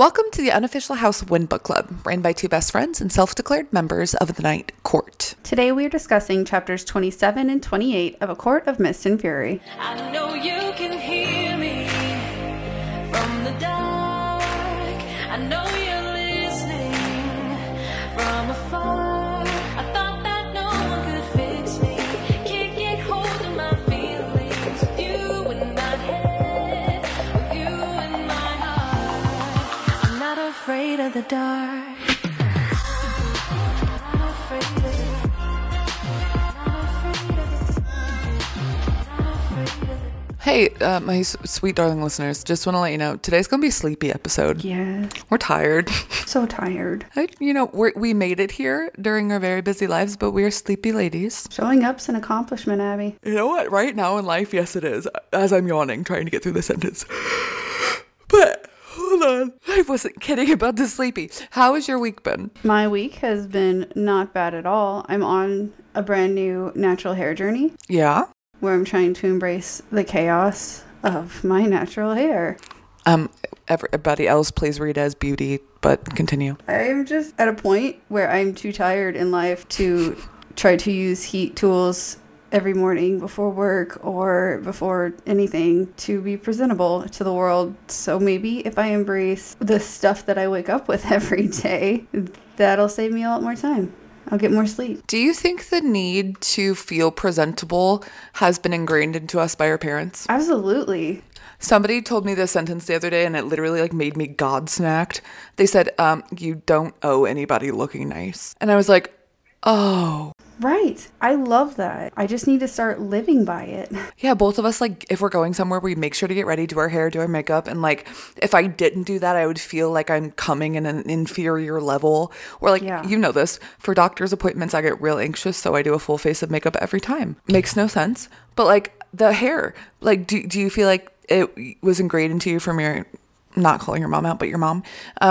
Welcome to the unofficial House of Wind Book Club, ran by two best friends and self-declared members of the Night Court. Today we are discussing chapters 27 and 28 of A Court of Mist and Fury. I know you can hear me from the dark. I know you're listening from afar. I thought that no one could fix me. Can't get hold of my feelings. With you in my head, with you in my heart. I'm not afraid of the dark. Hey, my sweet darling listeners, just want to let you know, today's going to be a sleepy episode. Yes. We're tired. So tired. We made it here during our very busy lives, but we are sleepy ladies. Showing up's an accomplishment, Abby. You know what? Right now in life, yes it is. As I'm yawning, trying to get through the sentence. But, hold on. I wasn't kidding about the sleepy. How has your week been? My week has been not bad at all. I'm on a brand new natural hair journey. Yeah? Where I'm trying to embrace the chaos of my natural hair. Everybody else plays Rita as Beauty, but continue. I'm just at a point where I'm too tired in life to try to use heat tools every morning before work or before anything to be presentable to the world. So maybe if I embrace the stuff that I wake up with every day, that'll save me a lot more time. I'll get more sleep. Do you think the need to feel presentable has been ingrained into us by our parents? Absolutely. Somebody told me this sentence the other day and it literally made me godsmacked. They said, you don't owe anybody looking nice. And I was like, oh. Right. I love that. I just need to start living by it. Yeah, both of us, if we're going somewhere, we make sure to get ready, do our hair, do our makeup. And if I didn't do that, I would feel like I'm coming in an inferior level. Or You know this, for doctor's appointments, I get real anxious. So I do a full face of makeup every time. Makes no sense. But the hair, do you feel like it was ingrained into you from your, not calling your mom out, but your mom,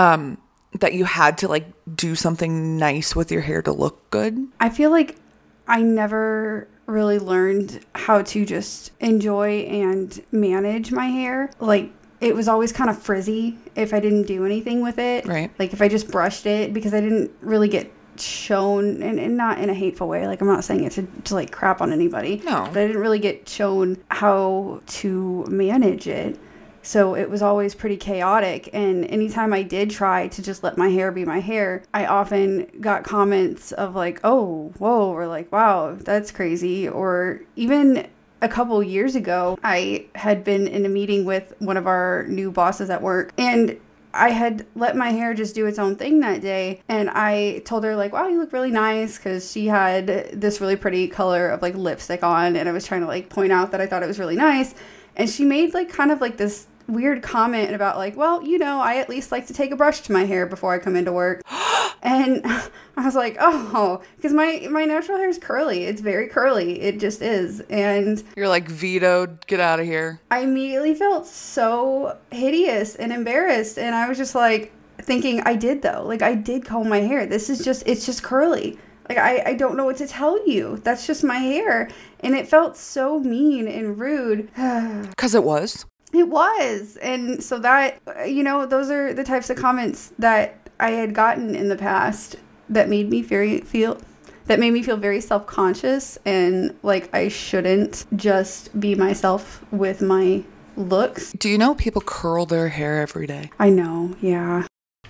that you had to do something nice with your hair to look good? I feel like I never really learned how to just enjoy and manage my hair. It was always kind of frizzy if I didn't do anything with it. Right. If I just brushed it, because I didn't really get shown, and not in a hateful way. I'm not saying it to crap on anybody. No. But I didn't really get shown how to manage it. So it was always pretty chaotic. And anytime I did try to just let my hair be my hair, I often got comments of oh, whoa, or wow, that's crazy. Or even a couple years ago, I had been in a meeting with one of our new bosses at work, and I had let my hair just do its own thing that day. And I told her wow, you look really nice, because she had this really pretty color of lipstick on. And I was trying to point out that I thought it was really nice. And she made this weird comment about well, I at least like to take a brush to my hair before I come into work. And I was oh, because my natural hair is curly. It's very curly. It just is. And you're vetoed, get out of here. I immediately felt so hideous and embarrassed. And I was just thinking, I did though. I did comb my hair. It's just curly. I don't know what to tell you. That's just my hair. And it felt so mean and rude. Because it was. It was. And so that, those are the types of comments that I had gotten in the past that made me feel very self-conscious and I shouldn't just be myself with my looks. Do you know people curl their hair every day? I know, yeah.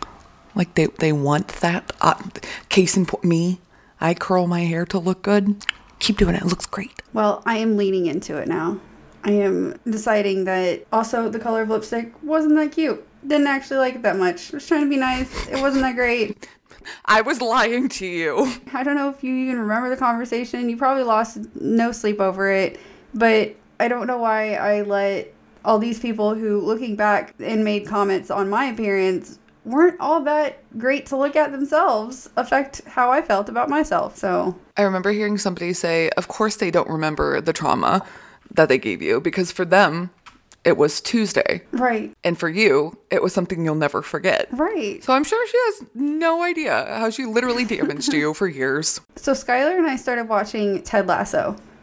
They want that. Case in point, me. I curl my hair to look good. Keep doing it. It looks great. Well, I am leaning into it now. I am deciding that also the color of lipstick wasn't that cute. Didn't actually like it that much. I was trying to be nice. It wasn't that great. I was lying to you. I don't know if you even remember the conversation. You probably lost no sleep over it. But I don't know why I let all these people who, looking back and made comments on my appearance, weren't all that great to look at themselves, affect how I felt about myself. So I remember hearing somebody say, of course they don't remember the trauma that they gave you, because for them it was Tuesday. Right. And for you, it was something you'll never forget. Right. So I'm sure she has no idea how she literally damaged you for years. So Skylar and I started watching Ted Lasso.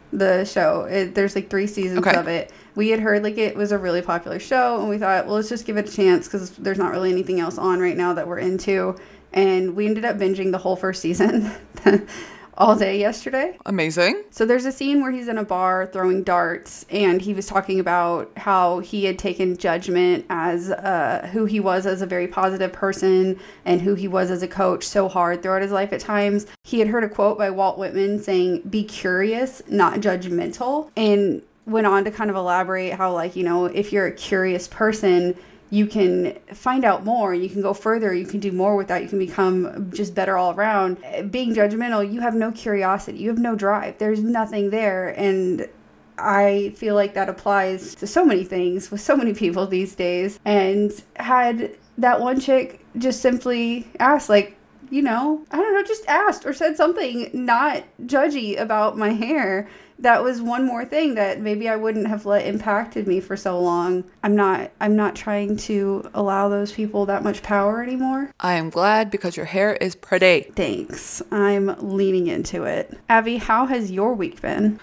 the show. There's like 3 seasons of it. We had heard like it was a really popular show, and we thought, well, let's just give it a chance because there's not really anything else on right now that we're into. And we ended up binging the whole first season all day yesterday. Amazing. So there's a scene where he's in a bar throwing darts, and he was talking about how he had taken judgment as who he was as a very positive person and who he was as a coach so hard throughout his life at times. He had heard a quote by Walt Whitman saying, "Be curious, not judgmental," and went on to kind of elaborate how, like, you know, if you're a curious person, you can find out more, you can go further, you can do more with that, you can become just better all around. Being judgmental, you have no curiosity, you have no drive, there's nothing there. And I feel like that applies to so many things with so many people these days. And had that one chick just simply asked, like, you know, I don't know, just asked or said something not judgy about my hair, that was one more thing that maybe I wouldn't have let impacted me for so long. I'm not trying to allow those people that much power anymore. I am glad because your hair is pretty. Thanks. I'm leaning into it. Abby, how has your week been?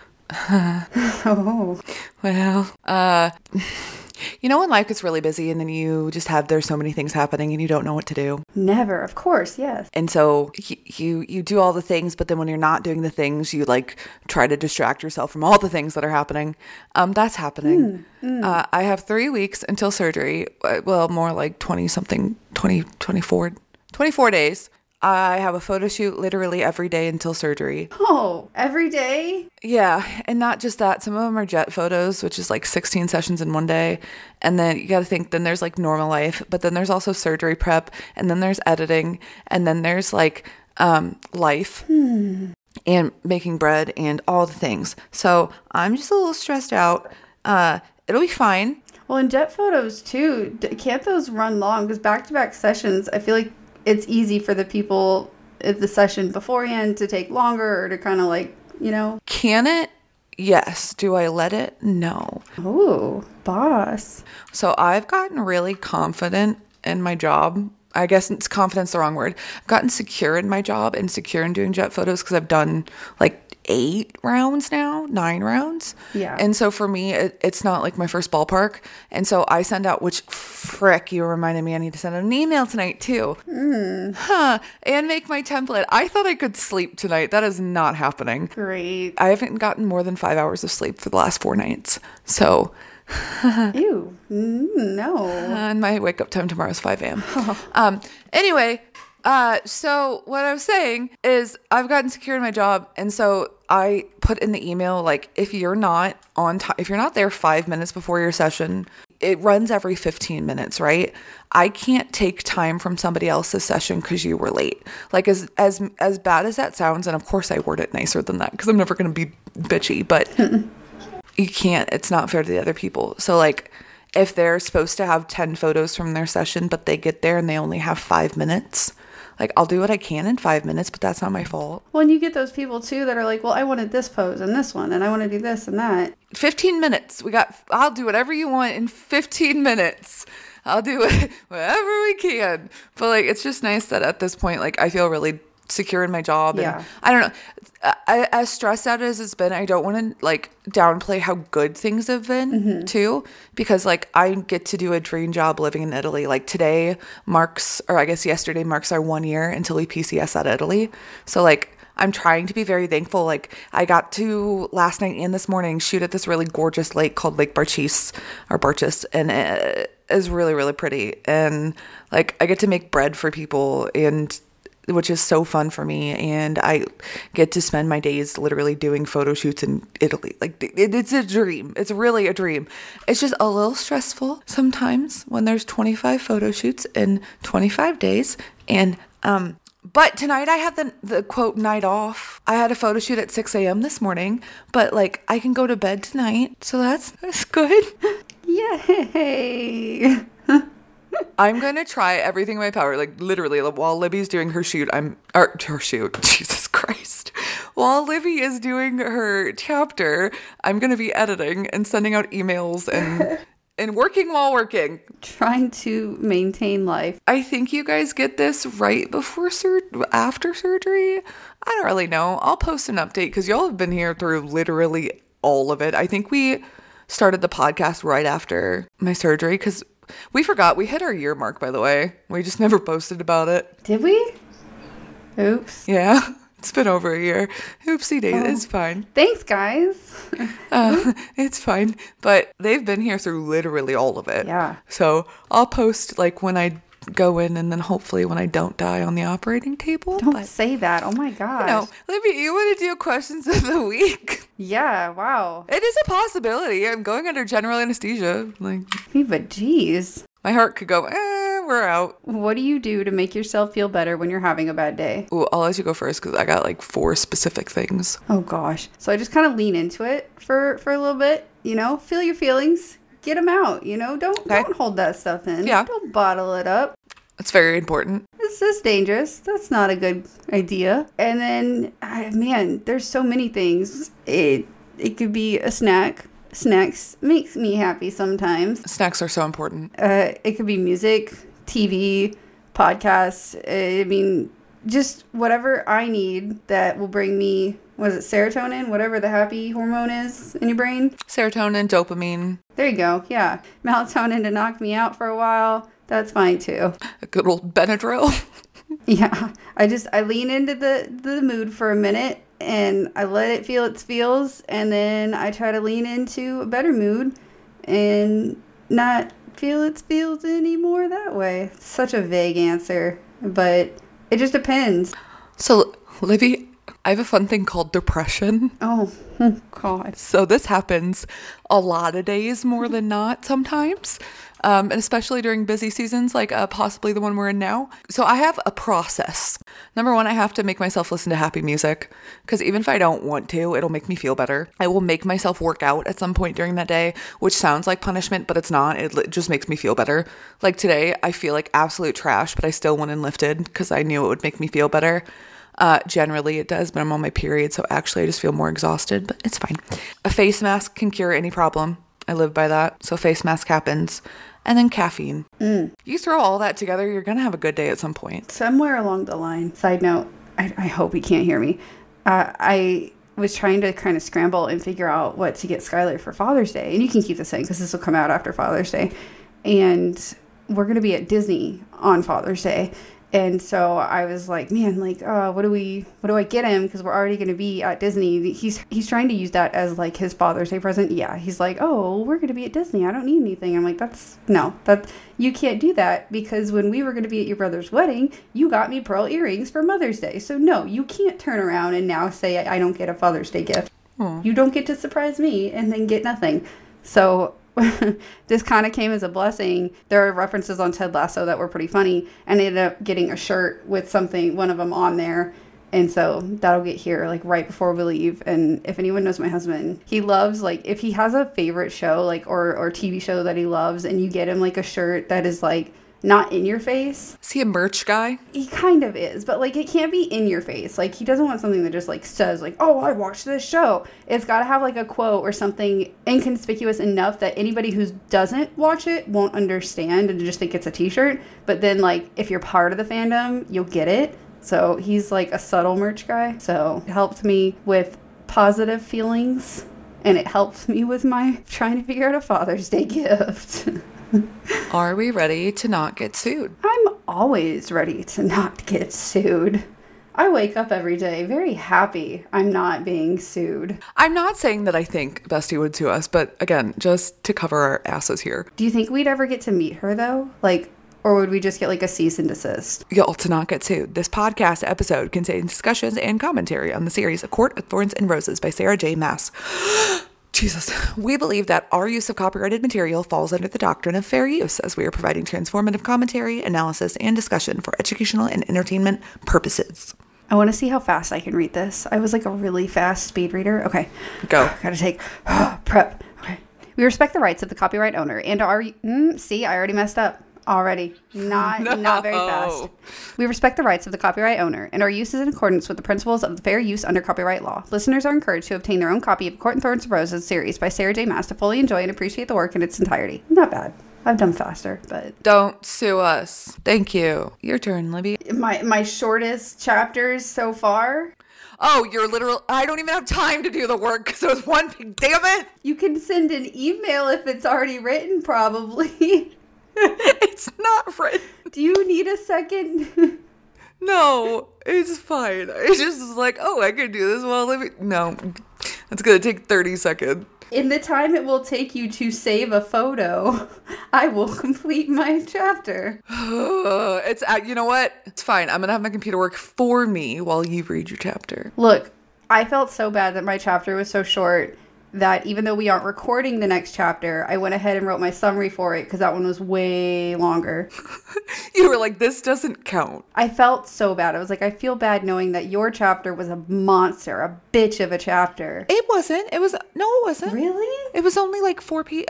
Oh. Well, you know when life gets really busy and then you just there's so many things happening and you don't know what to do? Never, of course, yes. And so you do all the things, but then when you're not doing the things, you like try to distract yourself from all the things that are happening. That's happening. I have 3 weeks until surgery. Well, more like 24 days. I have a photo shoot literally every day until surgery. Oh, every day? Yeah, and not just that. Some of them are jet photos, which is like 16 sessions in one day. And then you got to think, then there's like normal life, but then there's also surgery prep, and then there's editing, and then there's like life and making bread and all the things. So I'm just a little stressed out. It'll be fine. Well, in jet photos too, can't those run long? Because back-to-back sessions, I feel like it's easy for the people at the session beforehand to take longer or to kind of like, you know. Can it? Yes. Do I let it? No. Oh, boss. So I've gotten really confident in my job. I guess it's confidence the wrong word. I've gotten secure in my job and secure in doing jet photos because I've done like 9 rounds. Yeah. And so for me, it's not like my first ballpark. And so I send out, which frick, you reminded me I need to send out an email tonight too. And make my template. I thought I could sleep tonight. That is not happening. Great. I haven't gotten more than 5 hours of sleep for the last 4 nights. So ew, no. And my wake up time tomorrow is 5 a.m. Anyway, so what I was saying is I've gotten secure in my job. And so I put in the email, like, if you're not on time, if you're not there 5 minutes before your session, it runs every 15 minutes, right? I can't take time from somebody else's session because you were late. Like, as bad as that sounds, and of course I word it nicer than that because I'm never going to be bitchy, but you can't, it's not fair to the other people. So like, if they're supposed to have 10 photos from their session, but they get there and they only have 5 minutes, like, I'll do what I can in 5 minutes, but that's not my fault. Well, and you get those people too that are like, well, I wanted this pose and this one, and I want to do this and that. 15 minutes. I'll do whatever you want in 15 minutes. I'll do whatever we can. But like, it's just nice that at this point, like, I feel really secure in my job. Yeah. And I don't know. As stressed out as it's been, I don't want to like downplay how good things have been too, because like I get to do a dream job living in Italy. Like yesterday marks our 1 year until we PCS at Italy. So like I'm trying to be very thankful. Like I got to last night and this morning shoot at this really gorgeous lake called Lake Barchis, and it is really, really pretty. And like I get to make bread for people, and which is so fun for me, and I get to spend my days literally doing photo shoots in Italy. Like, it's a dream. It's really a dream. It's just a little stressful sometimes when there's 25 photo shoots in 25 days, and but tonight I had the quote night off. I had a photo shoot at 6 a.m. this morning, but like I can go to bed tonight, so that's good. Yay! I'm going to try everything in my power. Like literally while Libby's doing her shoot, Jesus Christ. While Libby is doing her chapter, I'm going to be editing and sending out emails and and working while working. Trying to maintain life. I think you guys get this right before after surgery. I don't really know. I'll post an update because y'all have been here through literally all of it. I think we started the podcast right after my surgery because we forgot. We hit our year mark, by the way. We just never posted about it. Did we? Oops. Yeah. It's been over a year. Oopsie daisy. It's fine. Thanks, guys. It's fine. But they've been here through literally all of it. Yeah. So I'll post like when I go in and then hopefully when I don't die on the operating table. Don't say that. Oh my gosh. No, Libby, you want to do questions of the week? Yeah, wow. It is a possibility. I'm going under general anesthesia. Like, but geez. My heart could go, we're out. What do you do to make yourself feel better when you're having a bad day? Ooh, I'll let you go first because I got like 4 specific things. Oh gosh. So I just kind of lean into it for a little bit, feel your feelings, get them out, don't hold that stuff in. Yeah. Don't bottle it up. It's very important. It's just dangerous. That's not a good idea. And then, man, there's so many things. It could be a snack. Snacks makes me happy sometimes. Snacks are so important. It could be music, TV, podcasts. I mean, just whatever I need that will bring me, serotonin? Whatever the happy hormone is in your brain. Serotonin, dopamine. There you go. Yeah. Melatonin to knock me out for a while. That's fine too. A good old Benadryl. Yeah. I lean into the mood for a minute and I let it feel its feels, and then I try to lean into a better mood and not feel its feels anymore that way. It's such a vague answer, but it just depends. So, Libby, I have a fun thing called depression. Oh, God. So this happens a lot of days more than not sometimes. And especially during busy seasons, like possibly the one we're in now. So I have a process. Number one, I have to make myself listen to happy music because even if I don't want to, it'll make me feel better. I will make myself work out at some point during that day, which sounds like punishment, but it's not. It just makes me feel better. Like today, I feel like absolute trash, but I still went and lifted because I knew it would make me feel better. Generally it does, but I'm on my period, so actually I just feel more exhausted, but it's fine. A face mask can cure any problem. I live by that. So face mask happens. And then caffeine. You throw all that together, you're going to have a good day at some point. Somewhere along the line, side note, I hope he can't hear me. I was trying to kind of scramble and figure out what to get Skylar for Father's Day. And you can keep this in because this will come out after Father's Day. And we're going to be at Disney on Father's Day. And so I was like, man, like, what do I get him? Because we're already going to be at Disney. He's trying to use that as like his Father's Day present. Yeah. He's like, oh, we're going to be at Disney. I don't need anything. I'm like, you can't do that because when we were going to be at your brother's wedding, you got me pearl earrings for Mother's Day. So no, you can't turn around and now say I don't get a Father's Day gift. You don't get to surprise me and then get nothing. So this kind of came as a blessing. There are references on Ted Lasso that were pretty funny, and I ended up getting a shirt with one of them on there. And so that'll get here like right before we leave. And if anyone knows my husband, he loves, like, if he has a favorite show, like, or TV show that he loves, and you get him like a shirt that is like not in your face. Is he a merch guy? He kind of is, but like it can't be in your face. Like he doesn't want something that just like says like, oh, I watched this show. It's got to have like a quote or something inconspicuous enough that anybody who doesn't watch it won't understand and just think it's a t-shirt. But then like if you're part of the fandom, you'll get it. So he's like a subtle merch guy. So it helped me with positive feelings, and it helped me with my trying to figure out a Father's Day gift. Are we ready to not get sued? I'm always ready to not get sued. I wake up every day very happy I'm not being sued. I'm not saying that I think Bestie would sue us, but again, just to cover our asses here. Do you think we'd ever get to meet her though? Like, or would we just get like a cease and desist? Y'all, to not get sued, this podcast episode contains discussions and commentary on the series A Court of Thorns and Roses by Sarah J. Maas. Jesus. We believe that our use of copyrighted material falls under the doctrine of fair use, as we are providing transformative commentary, analysis, and discussion for educational and entertainment purposes. I want to see how fast I can read this. I was like a really fast speed reader. Okay. Go. Gotta take prep. Okay. We respect the rights of the copyright owner and our... see, I already messed up. Already. Not very fast. We respect the rights of the copyright owner, and our use is in accordance with the principles of the fair use under copyright law. Listeners are encouraged to obtain their own copy of Court and Thorns of Roses series by Sarah J. Maas to fully enjoy and appreciate the work in its entirety. Not bad. I've done faster, but... Don't sue us. Thank you. Your turn, Libby. My shortest chapters so far... Oh, you're literal. I don't even have time to do the work because it was one big. Damn it! You can send an email if it's already written, probably. It's not written. Do you need a second? No, it's fine. It's just like, oh, I can do this while living. No, it's gonna take 30 seconds. In the time it will take you to save a photo, I will complete my chapter. It's you know what? It's fine. I'm gonna have my computer work for me while you read your chapter. Look, I felt so bad that my chapter was so short that even though we aren't recording the next chapter, I went ahead and wrote my summary for it because that one was way longer. You were like, this doesn't count. I felt so bad. I was like, I feel bad knowing that your chapter was a monster, a bitch of a chapter. It wasn't. It wasn't. Really? It was only like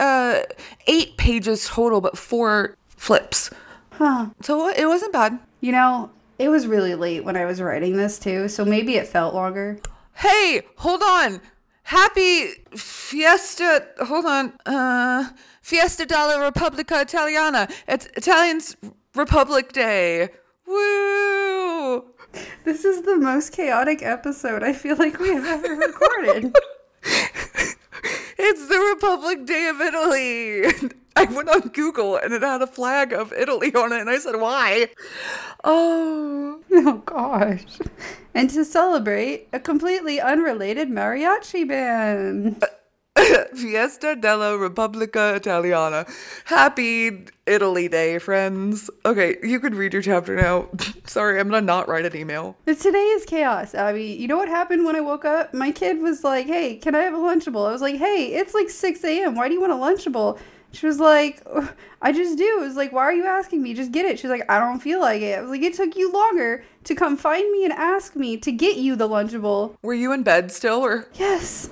8 pages total, but 4 flips. Huh. So it wasn't bad. You know, it was really late when I was writing this too, so maybe it felt longer. Hey, hold on. Happy Fiesta, hold on, Fiesta della Repubblica Italiana. It's Italian's Republic Day. Woo! This is the most chaotic episode I feel like we have ever recorded. It's the Republic Day of Italy. I went on Google and it had a flag of Italy on it and I said, why? Oh gosh. And to celebrate, a completely unrelated mariachi band. Fiesta della Repubblica Italiana. Happy Italy Day, friends. Okay, you can read your chapter now. Sorry, I'm gonna not write an email. But today is chaos, Abby. You know what happened when I woke up? My kid was like, hey, can I have a Lunchable? I was like, hey, it's like 6 a.m. Why do you want a Lunchable? She was like, I just do. I was like, why are you asking me? Just get it. She was like, I don't feel like it. I was like, it took you longer to come find me and ask me to get you the Lunchable. Were you in bed still, or? Yes.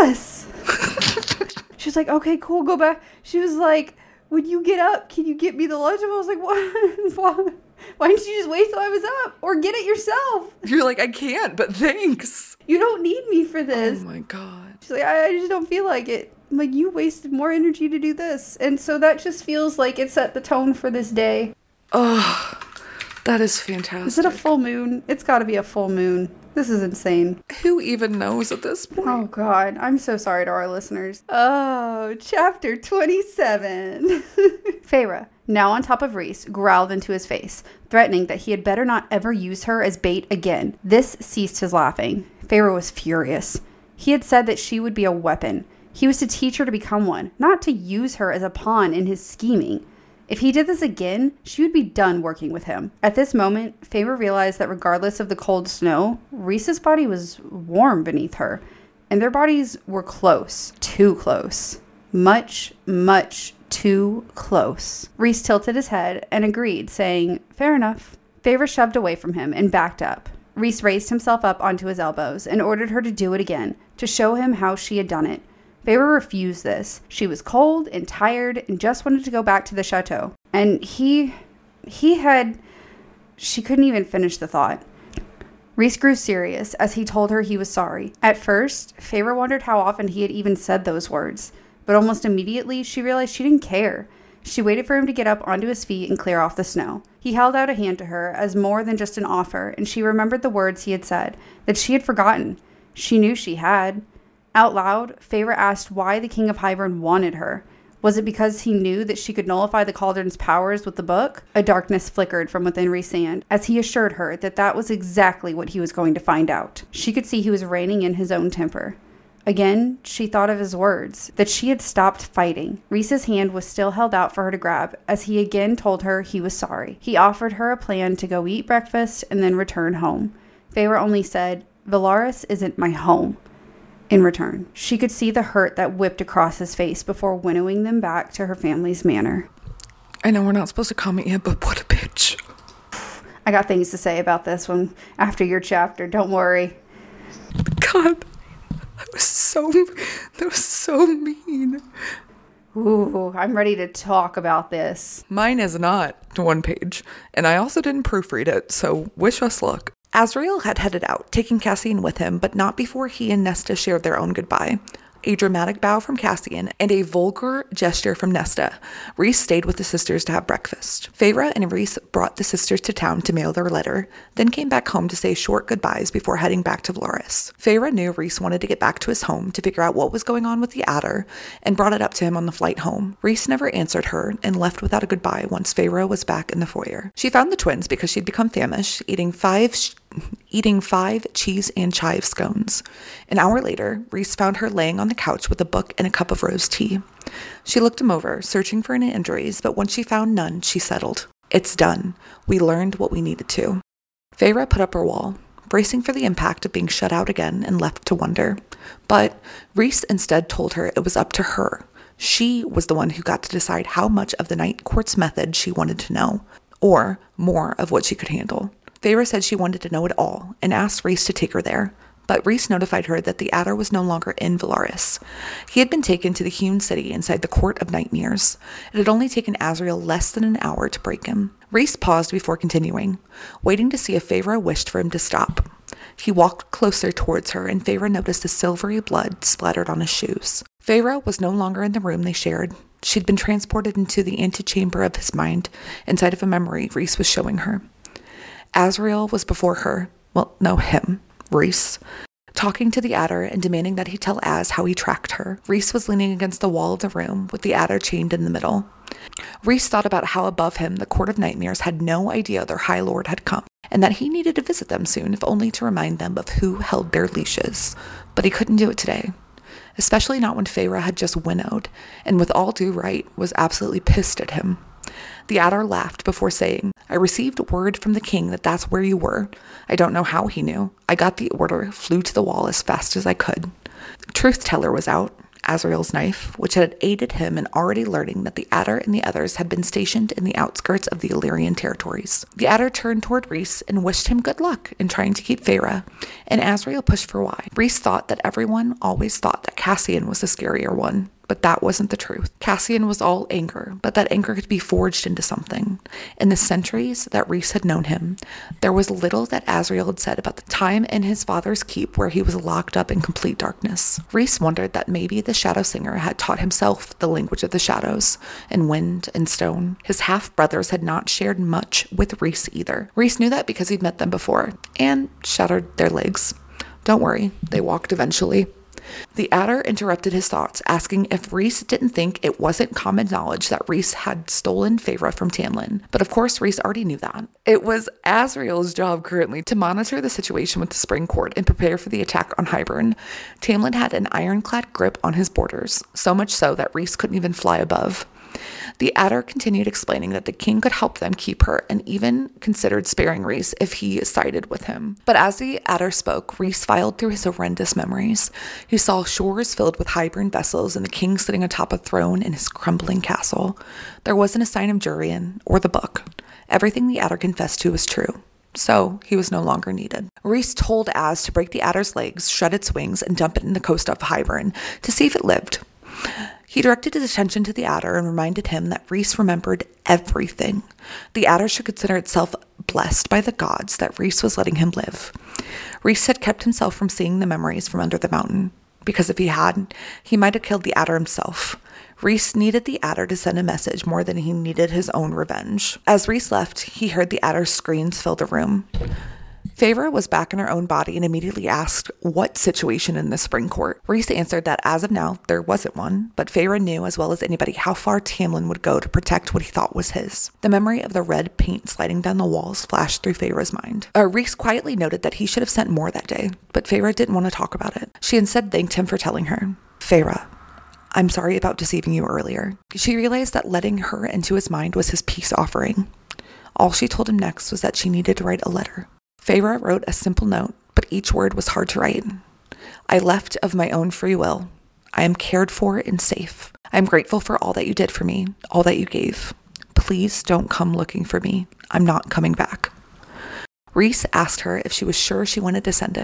She was like, okay, cool, go back. She was like, when you get up, can you get me the Lunchable? I was like, what? Why didn't you just wait till I was up? Or get it yourself? You're like, I can't, but thanks. You don't need me for this. Oh my God. She's like, I just don't feel like it. I'm like, you wasted more energy to do this. And so that just feels like it set the tone for this day. Oh, that is fantastic. Is it a full moon? It's got to be a full moon. This is insane. Who even knows at this point? Oh, God. I'm so sorry to our listeners. Oh, chapter 27. Feyre, now on top of Rhys, growled into his face, threatening that he had better not ever use her as bait again. This ceased his laughing. Feyre was furious. He had said that she would be a weapon. He was to teach her to become one, not to use her as a pawn in his scheming. If he did this again, she would be done working with him. At this moment, Feyre realized that regardless of the cold snow, Rhys's body was warm beneath her, and their bodies were close. Too close. Much, much too close. Rhys tilted his head and agreed, saying, fair enough. Feyre shoved away from him and backed up. Rhys raised himself up onto his elbows and ordered her to do it again, to show him how she had done it. Feyre refused this. She was cold and tired and just wanted to go back to the chateau. And she couldn't even finish the thought. Rhys grew serious as he told her he was sorry. At first, Feyre wondered how often he had even said those words, but almost immediately she realized she didn't care. She waited for him to get up onto his feet and clear off the snow. He held out a hand to her as more than just an offer, and she remembered the words he had said, that she had forgotten. She knew she had. Out loud, Feyre asked why the King of Hybern wanted her. Was it because he knew that she could nullify the Cauldron's powers with the book? A darkness flickered from within Rhysand as he assured her that that was exactly what he was going to find out. She could see he was reining in his own temper. Again, she thought of his words, that she had stopped fighting. Rhys's hand was still held out for her to grab as he again told her he was sorry. He offered her a plan to go eat breakfast and then return home. Feyre only said, Velaris isn't my home. In return, she could see the hurt that whipped across his face before winnowing them back to her family's manor. I know we're not supposed to comment yet, but what a bitch. I got things to say about this one after your chapter, don't worry. God, that was so mean. Ooh, I'm ready to talk about this. Mine is not 1 page, and I also didn't proofread it, so wish us luck. Azriel had headed out, taking Cassian with him, but not before he and Nesta shared their own goodbye. A dramatic bow from Cassian and a vulgar gesture from Nesta. Rhys stayed with the sisters to have breakfast. Feyre and Rhys brought the sisters to town to mail their letter, then came back home to say short goodbyes before heading back to Velaris. Feyre knew Rhys wanted to get back to his home to figure out what was going on with the Adder, and brought it up to him on the flight home. Rhys never answered her and left without a goodbye once Feyre was back in the foyer. She found the twins because she'd become famished, eating five cheese and chive scones. An hour later, Rhys found her laying on the couch with a book and a cup of rose tea. She looked him over, searching for any injuries, but when she found none, she settled. It's done. We learned what we needed to. Feyre put up her wall, bracing for the impact of being shut out again, and left to wonder. But Rhys instead told her it was up to her. She was the one who got to decide how much of the Night Court's method she wanted to know, or more of what she could handle. Feyre said she wanted to know it all, and asked Rhys to take her there. But Rhys notified her that the Adder was no longer in Velaris. He had been taken to the hewn city inside the Court of Nightmares. It had only taken Azriel less than an hour to break him. Rhys paused before continuing, waiting to see if Feyre wished for him to stop. He walked closer towards her, and Feyre noticed the silvery blood splattered on his shoes. Feyre was no longer in the room they shared. She'd been transported into the antechamber of his mind, inside of a memory Rhys was showing her. Azriel was before her. Well, no, him. Rhys, talking to the Adder and demanding that he tell Az how he tracked her. Rhys was leaning against the wall of the room with the Adder chained in the middle. Rhys thought about how above him the Court of Nightmares had no idea their High Lord had come, and that he needed to visit them soon, if only to remind them of who held their leashes. But he couldn't do it today, especially not when Feyre had just winnowed, and with all due right, was absolutely pissed at him. The Adder laughed before saying, I received word from the king that that's where you were. I don't know how he knew. I got the order, flew to the wall as fast as I could. Truth Teller was out, Azriel's knife, which had aided him in already learning that the Adder and the others had been stationed in the outskirts of the Illyrian territories. The Adder turned toward Rhys and wished him good luck in trying to keep Feyre, and Azriel pushed for why. Rhys thought that everyone always thought that Cassian was the scarier one. But that wasn't the truth. Cassian was all anger, but that anger could be forged into something. In the centuries that Rhys had known him, there was little that Azriel had said about the time in his father's keep where he was locked up in complete darkness. Rhys wondered that maybe the Shadow Singer had taught himself the language of the shadows, and wind and stone. His half-brothers had not shared much with Rhys either. Rhys knew that because he'd met them before, and shattered their legs. Don't worry, they walked eventually. The Adder interrupted his thoughts, asking if Rhys didn't think it wasn't common knowledge that Rhys had stolen Feyre from Tamlin. But of course, Rhys already knew that. It was Azriel's job currently to monitor the situation with the Spring Court and prepare for the attack on Hybern. Tamlin had an ironclad grip on his borders, so much so that Rhys couldn't even fly above. The Adder continued explaining that the king could help them keep her, and even considered sparing Rhys if he sided with him. But as the Adder spoke, Rhys filed through his horrendous memories. He saw shores filled with Hybern vessels and the king sitting atop a throne in his crumbling castle. There wasn't a sign of Jurian or the book. Everything the Adder confessed to was true. So he was no longer needed. Rhys told Az to break the Adder's legs, shred its wings, and dump it in the coast of Hybern to see if it lived. He directed his attention to the Adder and reminded him that Rhys remembered everything. The Adder should consider itself blessed by the gods that Rhys was letting him live. Rhys had kept himself from seeing the memories from under the mountain, because if he had, he might have killed the Adder himself. Rhys needed the Adder to send a message more than he needed his own revenge. As Rhys left, he heard the Adder's screams fill the room. Feyre was back in her own body and immediately asked what situation in the Spring Court. Rhys answered that as of now, there wasn't one, but Feyre knew as well as anybody how far Tamlin would go to protect what he thought was his. The memory of the red paint sliding down the walls flashed through Feyre's mind. Rhys quietly noted that he should have sent more that day, but Feyre didn't want to talk about it. She instead thanked him for telling her. Feyre, I'm sorry about deceiving you earlier. She realized that letting her into his mind was his peace offering. All she told him next was that she needed to write a letter. Feyre wrote a simple note, but each word was hard to write. I left of my own free will. I am cared for and safe. I am grateful for all that you did for me, all that you gave. Please don't come looking for me. I'm not coming back. Rhys asked her if she was sure she wanted to send it.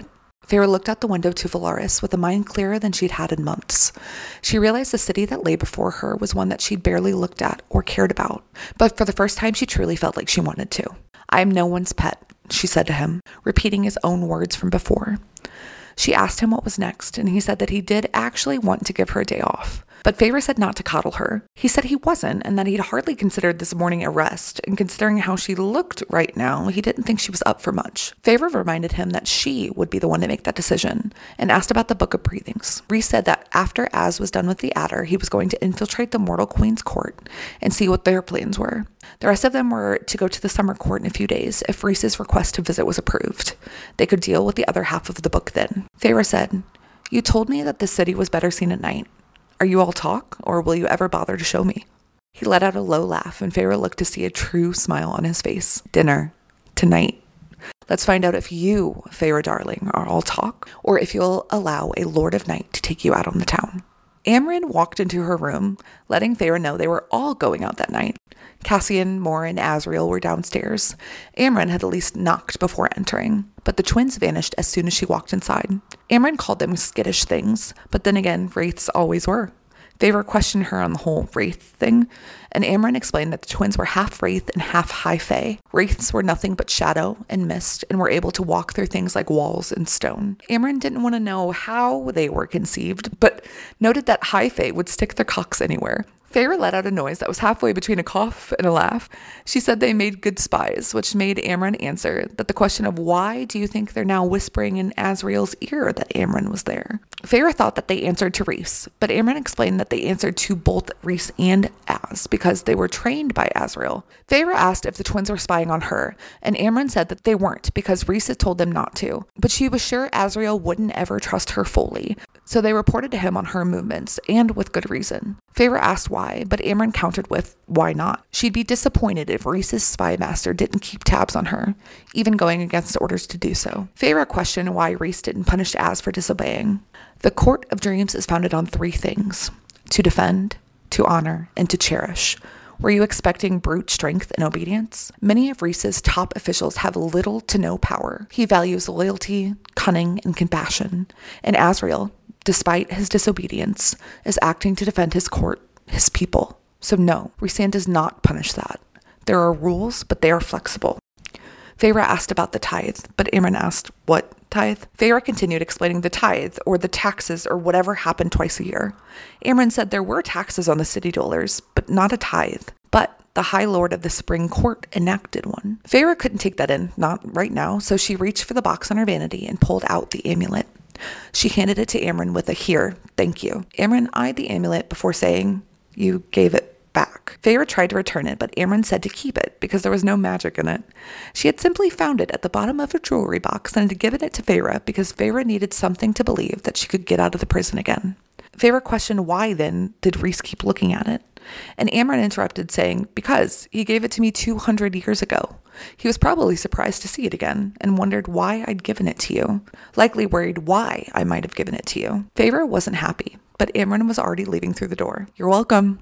Feyre looked out the window to Velaris with a mind clearer than she'd had in months. She realized the city that lay before her was one that she'd barely looked at or cared about, but for the first time she truly felt like she wanted to. "I am no one's pet," she said to him, repeating his own words from before. She asked him what was next, and he said that he did actually want to give her a day off. But Feyre said not to coddle her. He said he wasn't, and that he'd hardly considered this morning a rest, and considering how she looked right now, he didn't think she was up for much. Feyre reminded him that she would be the one to make that decision, and asked about the Book of Breathings. Rhys said that after Az was done with the Adder, he was going to infiltrate the Mortal Queen's court and see what their plans were. The rest of them were to go to the Summer Court in a few days if Rhys's request to visit was approved. They could deal with the other half of the book then. Feyre said, "You told me that this city was better seen at night. Are you all talk, or will you ever bother to show me?" He let out a low laugh, and Feyre looked to see a true smile on his face. "Dinner. Tonight. Let's find out if you, Feyre darling, are all talk, or if you'll allow a Lord of Night to take you out on the town." Amren walked into her room, letting Feyre know they were all going out that night. Cassian, Mor, and Azriel were downstairs. Amren had at least knocked before entering, but the twins vanished as soon as she walked inside. Amren called them skittish things, but then again, wraiths always were. Feyre questioned her on the whole wraith thing, and Amren explained that the twins were half wraith and half high fae. Wraiths were nothing but shadow and mist and were able to walk through things like walls and stone. Amren didn't want to know how they were conceived, but noted that high fae would stick their cocks anywhere. Feyre let out a noise that was halfway between a cough and a laugh. She said they made good spies, which made Amren answer that the question of why do you think they're now whispering in Azriel's ear that Amren was there? Feyre thought that they answered to Rhys, but Amren explained that they answered to both Rhys and Az because they were trained by Azriel. Feyre asked if the twins were spying on her, and Amren said that they weren't because Rhys had told them not to, but she was sure Azriel wouldn't ever trust her fully, so they reported to him on her movements, and with good reason. Feyre asked why, but Amren countered with, why not? She'd be disappointed if Rhys's spy master didn't keep tabs on her, even going against orders to do so. Feyre questioned why Rhys didn't punish Az for disobeying. The Court of Dreams is founded on 3 things: to defend, to honor, and to cherish. Were you expecting brute strength and obedience? Many of Rhys's top officials have little to no power. He values loyalty, cunning, and compassion, and Azriel, despite his disobedience, is acting to defend his court, his people. So no, Rhysand does not punish that. There are rules, but they are flexible. Feyre asked about the tithe, but Amren asked, what tithe? Feyre continued explaining the tithe, or the taxes, or whatever happened twice a year. Amren said there were taxes on the city dwellers, but not a tithe. But the High Lord of the Spring Court enacted one. Feyre couldn't take that in, not right now, so she reached for the box on her vanity and pulled out the amulet. She handed it to Amren with a "Here, thank you." Amren eyed the amulet before saying, "You gave it back." Feyre tried to return it, but Amren said to keep it because there was no magic in it. She had simply found it at the bottom of a jewelry box and had given it to Feyre because Feyre needed something to believe that she could get out of the prison again. Feyre questioned why then did Rhys keep looking at it? And Amren interrupted, saying, because he gave it to me 200 years ago. He was probably surprised to see it again and wondered why I'd given it to you, likely worried why I might have given it to you. Feyre wasn't happy, but Amren was already leaving through the door. "You're welcome."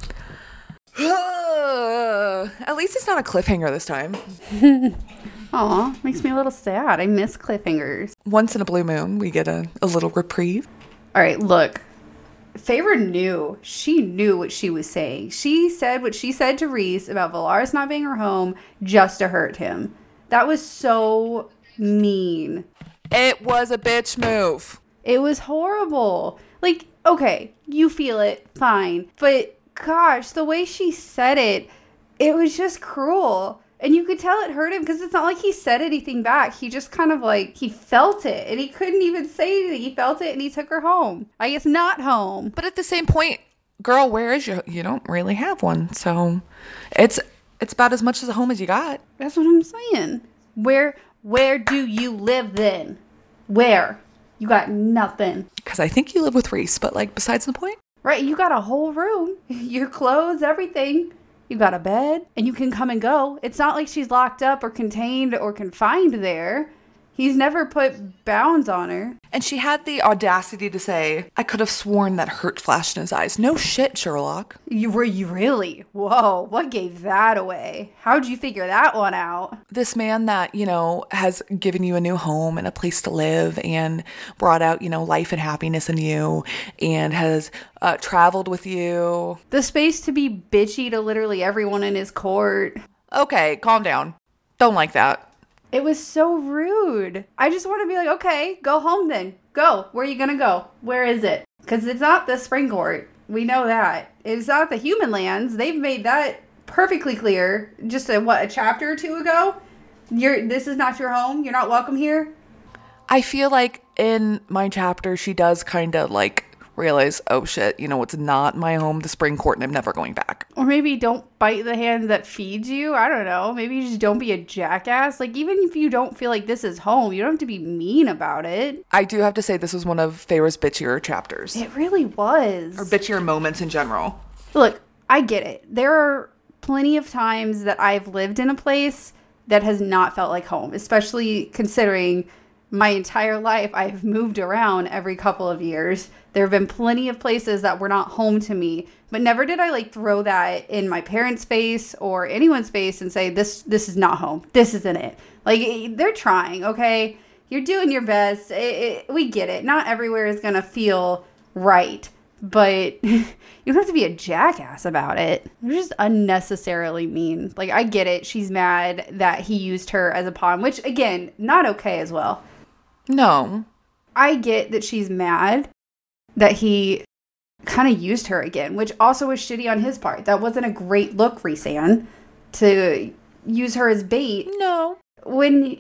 At least it's not a cliffhanger this time. Aw, makes me a little sad. I miss cliffhangers. Once in a blue moon, we get a little reprieve. All right, look. Feyre knew. She knew what she was saying. She said what she said to Rhys about Velaris not being her home just to hurt him. That was so mean. It was a bitch move. It was horrible. Like, okay, you feel it, fine. But gosh, the way she said it, it was just cruel. And you could tell it hurt him because it's not like he said anything back. He just kind of like, he felt it and he couldn't even say anything. He felt it and he took her home. I guess not home. But at the same point, girl, where is you? You don't really have one. So it's about as much as a home as you got. That's what I'm saying. Where do you live then? Where? You got nothing. Because I think you live with Rhys, but like besides the point. Right, you got a whole room. Your clothes, everything. You got a bed, and you can come and go. It's not like she's locked up or contained or confined there. He's never put bounds on her. And she had the audacity to say, I could have sworn that hurt flashed in his eyes. No shit, Sherlock. Were you really? Whoa, what gave that away? How'd you figure that one out? This man that, has given you a new home and a place to live and brought out, life and happiness in you and has traveled with you. The space to be bitchy to literally everyone in his court. Okay, calm down. Don't like that. It was so rude. I just want to be like, okay, go home then. Go. Where are you going to go? Where is it? Because it's not the spring court. We know that. It's not the human lands. They've made that perfectly clear. Just a chapter or two ago? This is not your home. You're not welcome here. I feel like in my chapter, she does kind of realize, oh shit, it's not my home, the spring court, and I'm never going back. Or maybe don't bite the hand that feeds you. I don't know. Maybe just don't be a jackass. Even if you don't feel like this is home, you don't have to be mean about it. I do have to say this was one of Feyre's bitchier chapters. It really was. Or bitchier moments in general. Look, I get it. There are plenty of times that I've lived in a place that has not felt like home, especially considering my entire life I've moved around every couple of years. There have been plenty of places that were not home to me, but never did I throw that in my parents' face or anyone's face and say, this is not home. This isn't it. They're trying, okay? You're doing your best. We get it. Not everywhere is going to feel right, but you don't have to be a jackass about it. You're just unnecessarily mean. I get it. She's mad that he used her as a pawn, which, again, not okay as well. No. I get that she's mad that he kind of used her again, which also was shitty on his part. That wasn't a great look, Rhysand, to use her as bait. No. When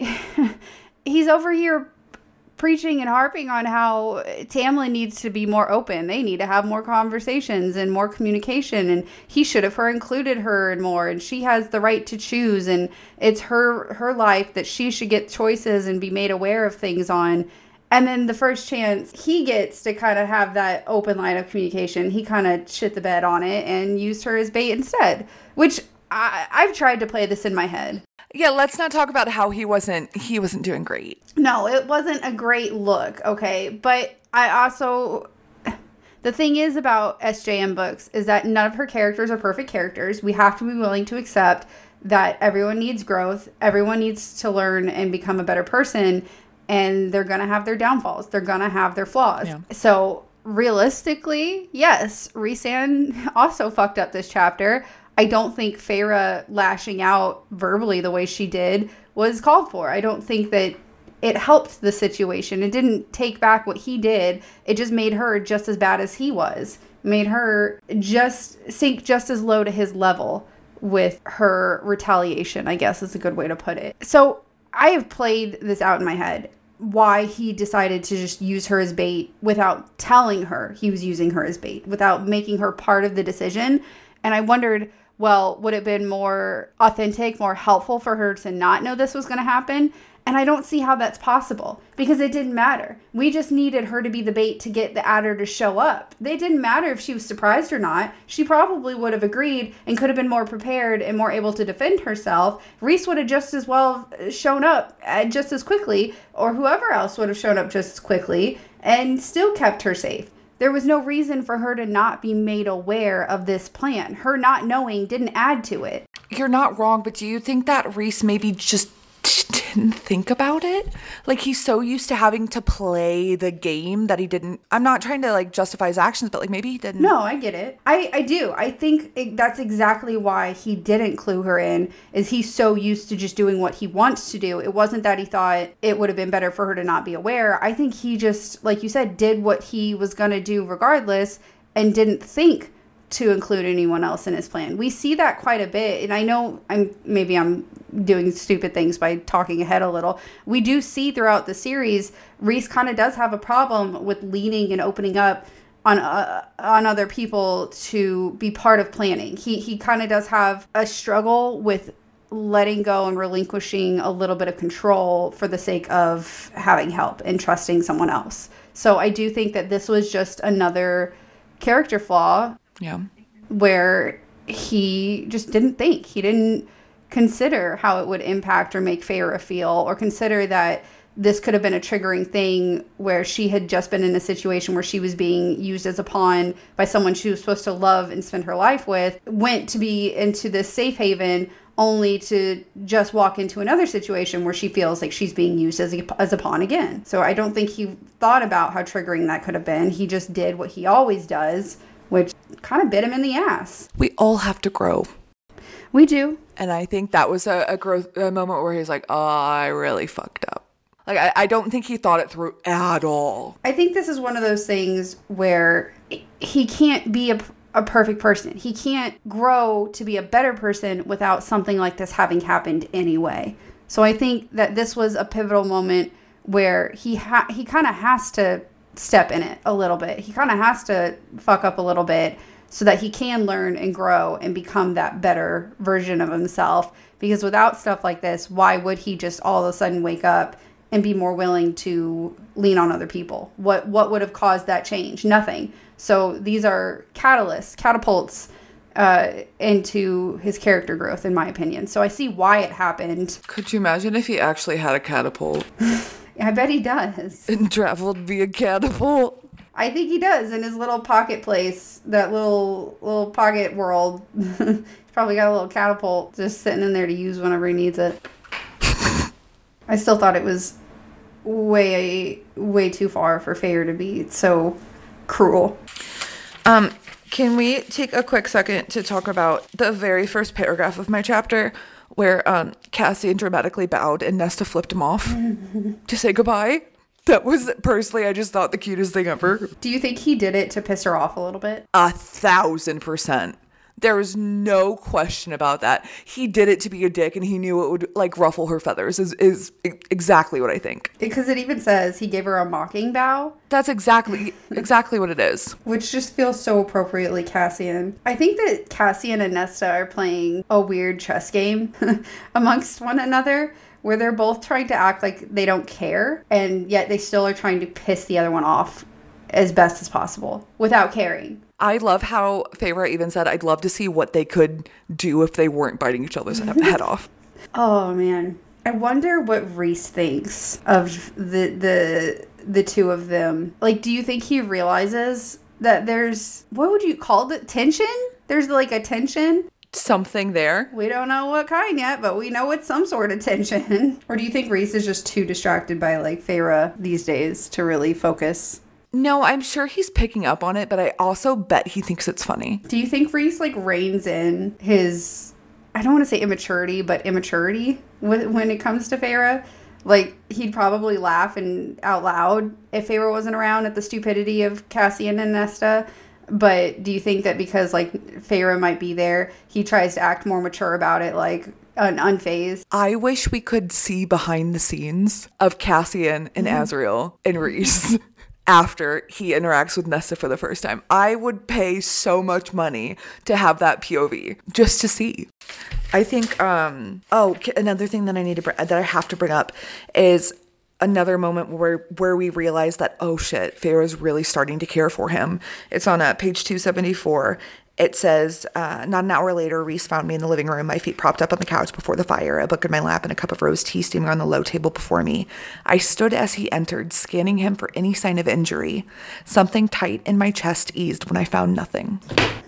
he's over here preaching and harping on how Tamlin needs to be more open. They need to have more conversations and more communication, and he should have included her and more, and she has the right to choose, and it's her life that she should get choices and be made aware of things on. And then the first chance he gets to kind of have that open line of communication, he kind of shit the bed on it and used her as bait instead, which I've tried to play this in my head. Yeah, let's not talk about how he wasn't doing great. No, it wasn't a great look, okay? But I also... The thing is about SJM books is that none of her characters are perfect characters. We have to be willing to accept that everyone needs growth. Everyone needs to learn and become a better person. And they're going to have their downfalls. They're going to have their flaws. Yeah. So realistically, yes, Rhysand also fucked up this chapter. I don't think Feyre lashing out verbally the way she did was called for. I don't think that it helped the situation. It didn't take back what he did. It just made her just as bad as he was. Made her just sink just as low to his level with her retaliation, I guess is a good way to put it. So I have played this out in my head. Why he decided to just use her as bait without telling her he was using her as bait, without making her part of the decision. And I wondered, well, would it have been more authentic, more helpful for her to not know this was going to happen? And I don't see how that's possible because it didn't matter. We just needed her to be the bait to get the adder to show up. It didn't matter if she was surprised or not. She probably would have agreed and could have been more prepared and more able to defend herself. Rhys would have just as well shown up just as quickly, or whoever else would have shown up just as quickly and still kept her safe. There was no reason for her to not be made aware of this plan. Her not knowing didn't add to it. You're not wrong, but do you think that Rhys maybe just didn't think about it? He's so used to having to play the game that he didn't. I'm not trying to justify his actions, but maybe he didn't. No, I get it. I do. I think that's exactly why he didn't clue her in, is he's so used to just doing what he wants to do. It wasn't that he thought it would have been better for her to not be aware. I think he just, like you said, did what he was going to do regardless and didn't think to include anyone else in his plan. We see that quite a bit, and I know I'm doing stupid things by talking ahead a little. We do see throughout the series, Rhys kind of does have a problem with leaning and opening up on other people to be part of planning. He kind of does have a struggle with letting go and relinquishing a little bit of control for the sake of having help and trusting someone else. So I do think that this was just another character flaw. Yeah. Where he just didn't think. He didn't consider how it would impact or make Feyre feel, or consider that this could have been a triggering thing where she had just been in a situation where she was being used as a pawn by someone she was supposed to love and spend her life with, went to be into this safe haven only to just walk into another situation where she feels like she's being used as a pawn again. So I don't think he thought about how triggering that could have been. He just did what he always does, which kind of bit him in the ass. We all have to grow. We do. And I think that was a moment where he's like, oh, I really fucked up. Like, I don't think he thought it through at all. I think this is one of those things where he can't be a perfect person. He can't grow to be a better person without something like this having happened anyway. So I think that this was a pivotal moment where he kind of has to step in it a little bit. He kind of has to fuck up a little bit so that he can learn and grow and become that better version of himself. Because without stuff like this, why would he just all of a sudden wake up and be more willing to lean on other people? What would have caused that change? Nothing. So these are catapults into his character growth, in my opinion. So I see why it happened. Could you imagine if he actually had a catapult? I bet he does. And traveled via catapult? I think he does in his little pocket place, that little pocket world. He's probably got a little catapult just sitting in there to use whenever he needs it. I still thought it was way too far for Feyre to be so cruel. Can we take a quick second to talk about the very first paragraph of my chapter where Cassian dramatically bowed and Nesta flipped him off to say goodbye? That was, personally, I just thought the cutest thing ever. Do you think he did it to piss her off a little bit? 1,000%. There was no question about that. He did it to be a dick, and he knew it would, like, ruffle her feathers, is exactly what I think. Because it even says he gave her a mocking bow. That's exactly what it is. Which just feels so appropriately Cassian. I think that Cassian and Nesta are playing a weird chess game amongst one another, where they're both trying to act like they don't care, and yet they still are trying to piss the other one off as best as possible without caring. I love how Feyre even said, I'd love to see what they could do if they weren't biting each other's head off. Oh, man. I wonder what Rhys thinks of the two of them. Like, do you think he realizes that there's, what would you call it? Tension? There's like a tension? Something there. We don't know what kind yet, but we know it's some sort of tension. Or do you think Rhys is just too distracted by, like, Feyre these days to really focus? No, I'm sure he's picking up on it, but I also bet he thinks it's funny. Do you think Rhys, like, reins in his, I don't want to say immaturity, but immaturity when it comes to Feyre? Like, he'd probably laugh out loud if Feyre wasn't around at the stupidity of Cassian and Nesta. But do you think that because, like, Feyre might be there, he tries to act more mature about it, like, unfazed? I wish we could see behind the scenes of Cassian and Azriel and Rhys after he interacts with Nesta for the first time. I would pay so much money to have that POV just to see. I think, another thing that I have to bring up is another moment where we realize that, oh shit, Feyre's really starting to care for him. It's on page 274. It says, not an hour later, Rhys found me in the living room, my feet propped up on the couch before the fire, a book in my lap and a cup of rose tea steaming on the low table before me. I stood as he entered, scanning him for any sign of injury. Something tight in my chest eased when I found nothing.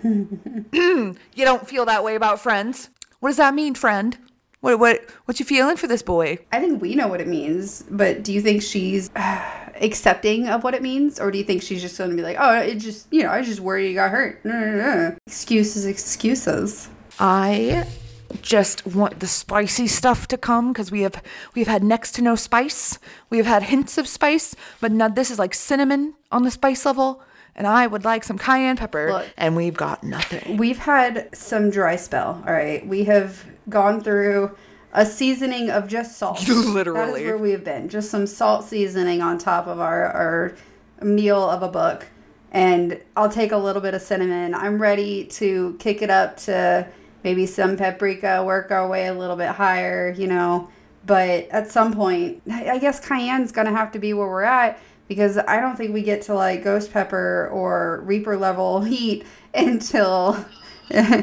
You don't feel that way about friends? What does that mean, friend? What you feeling for this boy? I think we know what it means, but do you think she's accepting of what it means? Or do you think she's just going to be like, oh, it just, I was just worried you got hurt. No. Excuses. I just want the spicy stuff to come because we've had next to no spice. We've had hints of spice, but this is like cinnamon on the spice level. And I would like some cayenne pepper. Look, and we've got nothing. We've had some dry spell, all right? We have gone through a seasoning of just salt. Literally. That is where we have been. Just some salt seasoning on top of our meal of a book. And I'll take a little bit of cinnamon. I'm ready to kick it up to maybe some paprika, work our way a little bit higher, But at some point, I guess cayenne's going to have to be where we're at. Because I don't think we get to, like, ghost pepper or reaper level heat until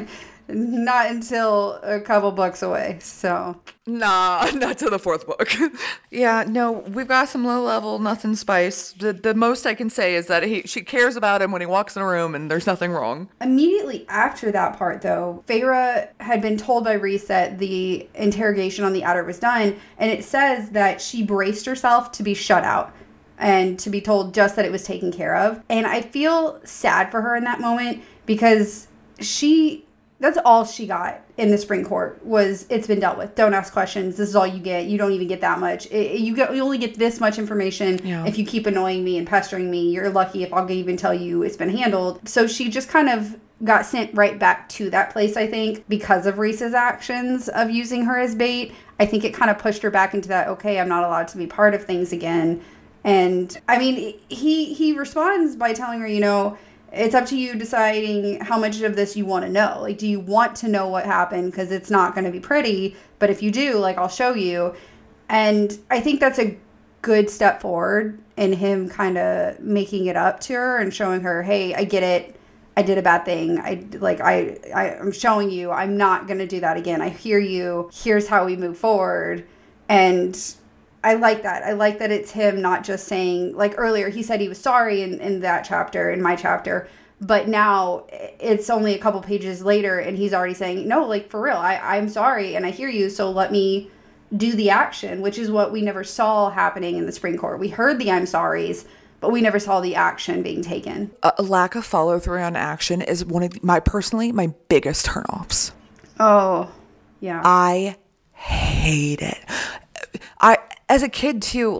not until a couple books away. So nah, not to the 4th book. Yeah, no, we've got some low level, nothing spice. The most I can say is that she cares about him when he walks in a room and there's nothing wrong. Immediately after that part, though, Feyre had been told by Rhys that the interrogation on the Adder was done, and it says that she braced herself to be shut out and to be told just that it was taken care of. And I feel sad for her in that moment because that's all she got in the Spring Court was it's been dealt with. Don't ask questions. This is all you get. You don't even get that much. You only get this much information if you keep annoying me and pestering me. You're lucky if I'll even tell you it's been handled. So she just kind of got sent right back to that place, I think, because of Rhys's actions of using her as bait. I think it kind of pushed her back into that, okay, I'm not allowed to be part of things again. And, I mean, he responds by telling her, it's up to you deciding how much of this you want to know. Like, do you want to know what happened? Because it's not going to be pretty. But if you do, I'll show you. And I think that's a good step forward in him kind of making it up to her and showing her, hey, I get it. I did a bad thing. I'm showing you. I'm not going to do that again. I hear you. Here's how we move forward. And I like that. I like that it's him not just saying, earlier he said he was sorry in that chapter, in my chapter, but now it's only a couple pages later and he's already saying, no, for real, I'm sorry and I hear you, so let me do the action, which is what we never saw happening in the Spring Court. We heard the I'm sorries, but we never saw the action being taken. A lack of follow through on action is one of my biggest turnoffs. Oh, yeah. I hate it. As a kid too,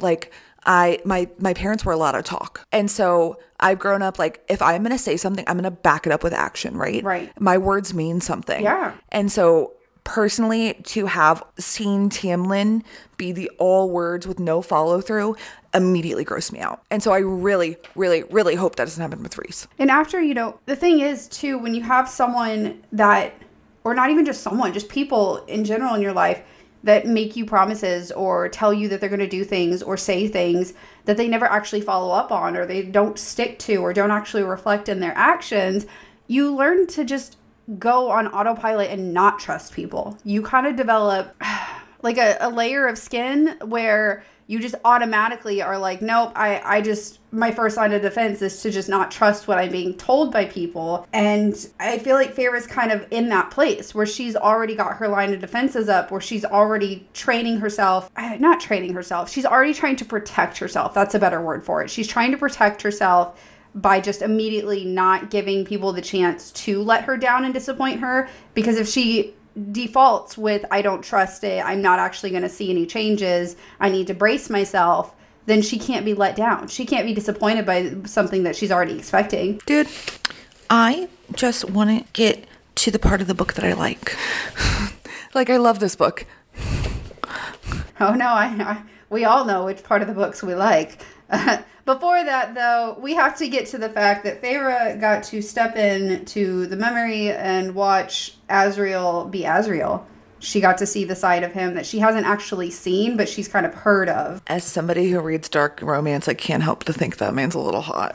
my parents were a lot of talk. And so I've grown up, if I'm going to say something, I'm going to back it up with action, right? Right. My words mean something. Yeah. And so personally, to have seen Tamlin be the all words with no follow through immediately grossed me out. And so I really, really, really hope that doesn't happen with Rhys. And after, the thing is too, when you have someone that, or not even just someone, just people in general in your life, that make you promises or tell you that they're going to do things or say things that they never actually follow up on or they don't stick to or don't actually reflect in their actions, you learn to just go on autopilot and not trust people. You kind of develop a layer of skin where you just automatically are nope, my first line of defense is to just not trust what I'm being told by people. And I feel like Feyre's kind of in that place where she's already got her line of defenses up, where she's already not training herself. She's already trying to protect herself. That's a better word for it. She's trying to protect herself by just immediately not giving people the chance to let her down and disappoint her. Because if she defaults with, I don't trust it, I'm not actually going to see any changes, I need to brace myself, then she can't be let down. She can't be disappointed by something that she's already expecting. Dude, I just want to get to the part of the book that I like. I love this book. Oh no, we all know which part of the books we like. Before that, though, we have to get to the fact that Feyre got to step in to the memory and watch Azriel be Azriel. She got to see the side of him that she hasn't actually seen, but she's kind of heard of. As somebody who reads dark romance, I can't help to think that man's a little hot.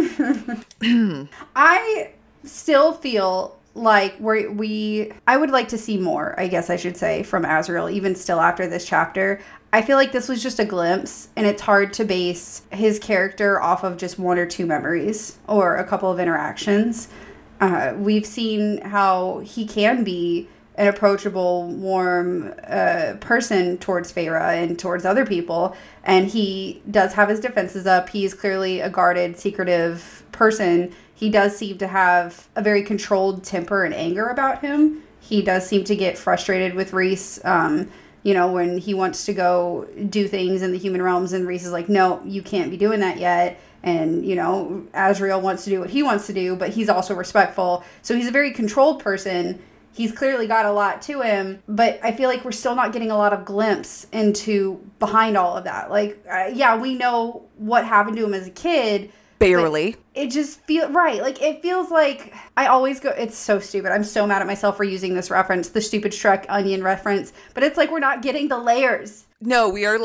I still feel like I would like to see more, I guess I should say, from Azriel, even still after this chapter. I feel like this was just a glimpse, and it's hard to base his character off of just one or two memories or a couple of interactions. We've seen how he can be an approachable, warm person towards Feyre and towards other people, and he does have his defenses up. He's clearly a guarded, secretive person. He does seem to have a very controlled temper and anger about him. He does seem to get frustrated with Rhys, when he wants to go do things in the human realms and Rhys is like, no, you can't be doing that yet. And, Azriel wants to do what he wants to do, but he's also respectful. So he's a very controlled person. He's clearly got a lot to him, but I feel like we're still not getting a lot of glimpse into behind all of that. We know what happened to him as a kid. Barely. It just feels right. It feels like I always go, it's so stupid. I'm so mad at myself for using this reference, the stupid Shrek onion reference, but it's like we're not getting the layers. No, we are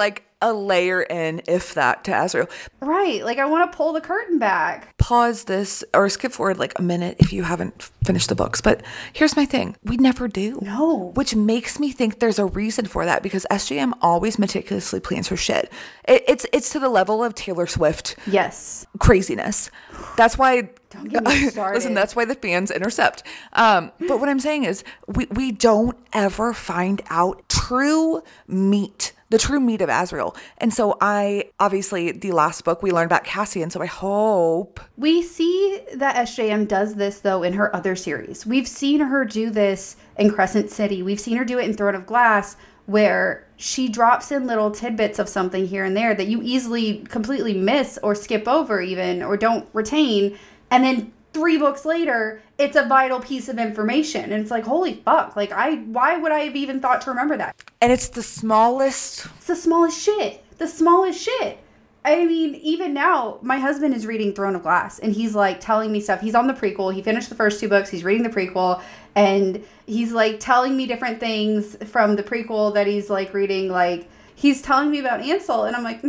a layer in, if that, to Azriel. Right. Like, I want to pull the curtain back. Pause this or skip forward like a minute if you haven't finished the books. But here's my thing. We never do. No. Which makes me think there's a reason for that, because SJM always meticulously plans her shit. It's to the level of Taylor Swift. Yes. Craziness. That's why... Don't get me started. Listen, that's why the fans intercept. But what I'm saying is we don't ever find out the true meat of Azriel. And so obviously the last book we learned about Cassian, so I hope. We see that SJM does this though in her other series. We've seen her do this in Crescent City. We've seen her do it in Throne of Glass, where she drops in little tidbits of something here and there that you easily completely miss or skip over even, or don't retain. And then 3 books later, it's a vital piece of information. And it's like, holy fuck. Like, why would I have even thought to remember that? And it's the smallest. It's the smallest shit. The smallest shit. I mean, even now, my husband is reading Throne of Glass. And he's, like, telling me stuff. He's on the prequel. He finished the first 2 books. He's reading the prequel. And he's, like, telling me different things from the prequel that he's, like, reading. Like, he's telling me about Ansel. And I'm like,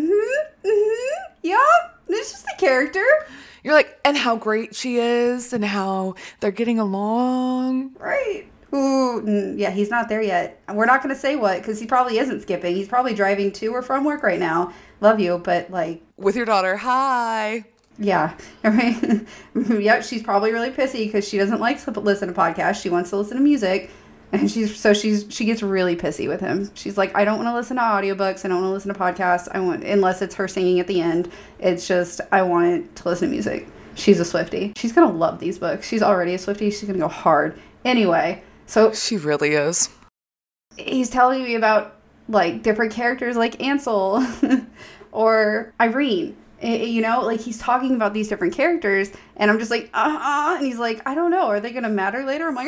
yeah, it's just a character. You're like, and how great she is and how they're getting along. Right. Ooh, yeah, he's not there yet. We're not going to say what, because he probably isn't skipping. He's probably driving to or from work right now. Love you, but like... With your daughter, hi. Yeah. Right. Yep, she's probably really pissy because she doesn't like to listen to podcasts. She wants to listen to music. And she gets really pissy with him. She's like, I don't want to listen to audiobooks. I don't want to listen to podcasts. Unless it's her singing at the end. It's just, I want to listen to music. She's a Swiftie. She's going to love these books. She's already a Swiftie. She's going to go hard. Anyway, so. She really is. He's telling me about, like, different characters like Ansel or Irene. You know, like, he's talking about these different characters, and I'm just like, and he's like, I don't know, are they gonna matter later? I'm like,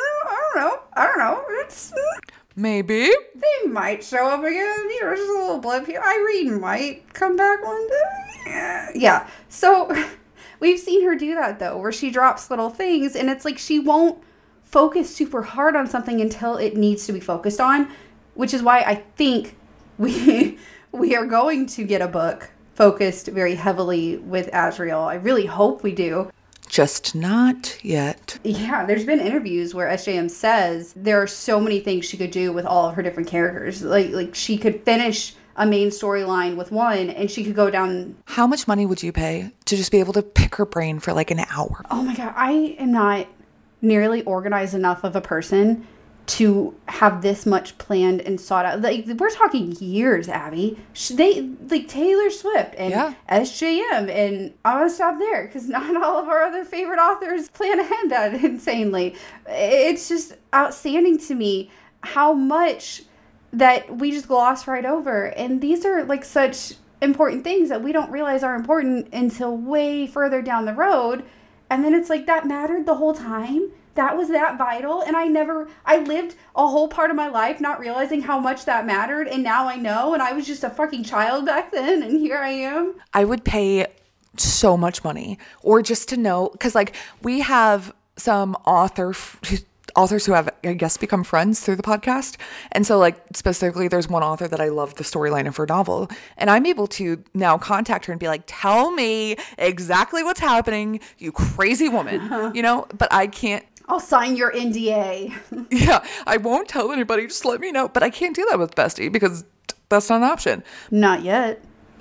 I don't know, it's... Maybe. They might show up again, you know, just a little blip here. Irene might come back one day. Yeah, so, we've seen her do that, though, where she drops little things, and it's like, she won't focus super hard on something until it needs to be focused on, which is why I think we are going to get a book focused very heavily with Azriel. I really hope we do. Just not yet. Yeah, there's been interviews where SJM says there are so many things she could do with all of her different characters. Like she could finish a main storyline with one, and she could go down... How much money would you pay to just be able to pick her brain for like an hour? Oh my God, I am not nearly organized enough of a person to have this much planned and sought out. Like, we're talking years, Abby. They, like, Taylor Swift and SJM, and I'm going to stop there because not all of our other favorite authors plan ahead that insanely. It's just outstanding to me how much that we just gloss right over. And these are, like, such important things that we don't realize are important until way further down the road. And then it's like, that mattered the whole time? That was that vital, and I lived a whole part of my life not realizing how much that mattered, and now I know, and I was just a fucking child back then, and here I am. I would pay so much money, or just to know, because, like, we have some authors who have, I guess, become friends through the podcast, and so, like, specifically, there's one author that I love the storyline of her novel, and I'm able to now contact her and be like, tell me exactly what's happening, you crazy woman, you know, but I can't. I'll sign your NDA. Yeah, I won't tell anybody. Just let me know. But I can't do that with Bestie because that's not an option. Not yet.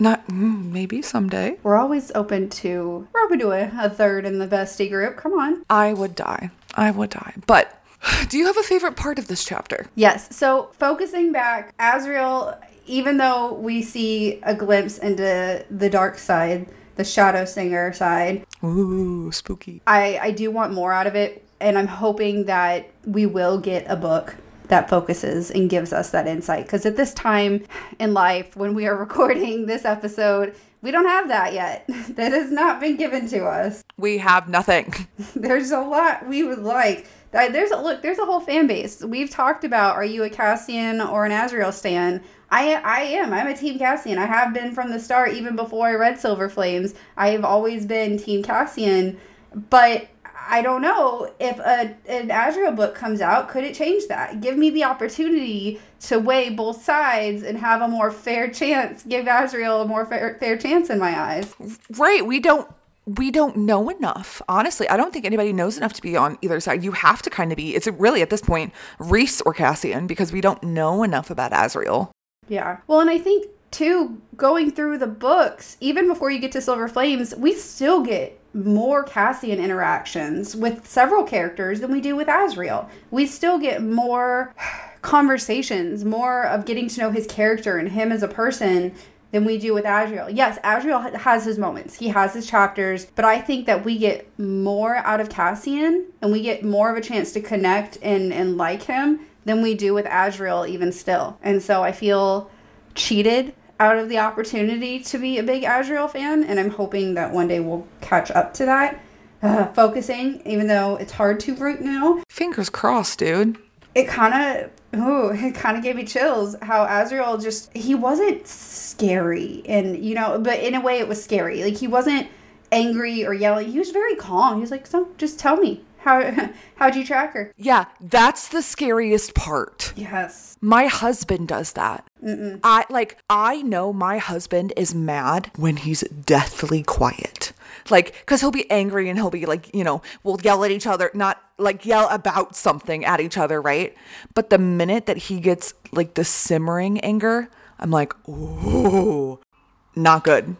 Maybe someday. We're always open to a third in the Bestie group. Come on. I would die. But do you have a favorite part of this chapter? Yes. So focusing back, Azriel, even though we see a glimpse into the dark side, the Shadow Singer side. Ooh, spooky. I do want more out of it. And I'm hoping that we will get a book that focuses and gives us that insight. Because at this time in life, when we are recording this episode, we don't have that yet. That has not been given to us. We have nothing. There's a lot we would like. There's a whole fan base. We've talked about, are you a Cassian or an Azriel stan? I am. I'm a Team Cassian. I have been from the start, even before I read Silver Flames. I have always been Team Cassian. But I don't know if an Azriel book comes out, could it change that? Give me the opportunity to weigh both sides and have a more fair chance. Give Azriel a more fair chance in my eyes. Right. We don't know enough. Honestly, I don't think anybody knows enough to be on either side. You have to kind of be, it's really at this point, Rhys or Cassian, because we don't know enough about Azriel. Yeah. Well, and I think too, going through the books, even before you get to Silver Flames, we still get more Cassian interactions with several characters than we do with Azriel. We still get more conversations, more of getting to know his character and him as a person than we do with Azriel. Yes, Azriel has his moments. He has his chapters, but I think that we get more out of Cassian and we get more of a chance to connect and like him than we do with Azriel even still. And so I feel cheated out of the opportunity to be a big Azriel fan, and I'm hoping that one day we'll catch up to that. Focusing, even though it's hard to right now. Fingers crossed, dude. It kind of gave me chills how Azriel he wasn't scary, and but in a way it was scary. Like, he wasn't angry or yelling. He was very calm. He was like, so just tell me. How'd you track her? Yeah, that's the scariest part. Yes. My husband does that. I know my husband is mad when he's deathly quiet. Like, because he'll be angry and he'll be like, we'll yell at each other, not like yell about something at each other, right? But the minute that he gets like the simmering anger, I'm like, ooh, not good.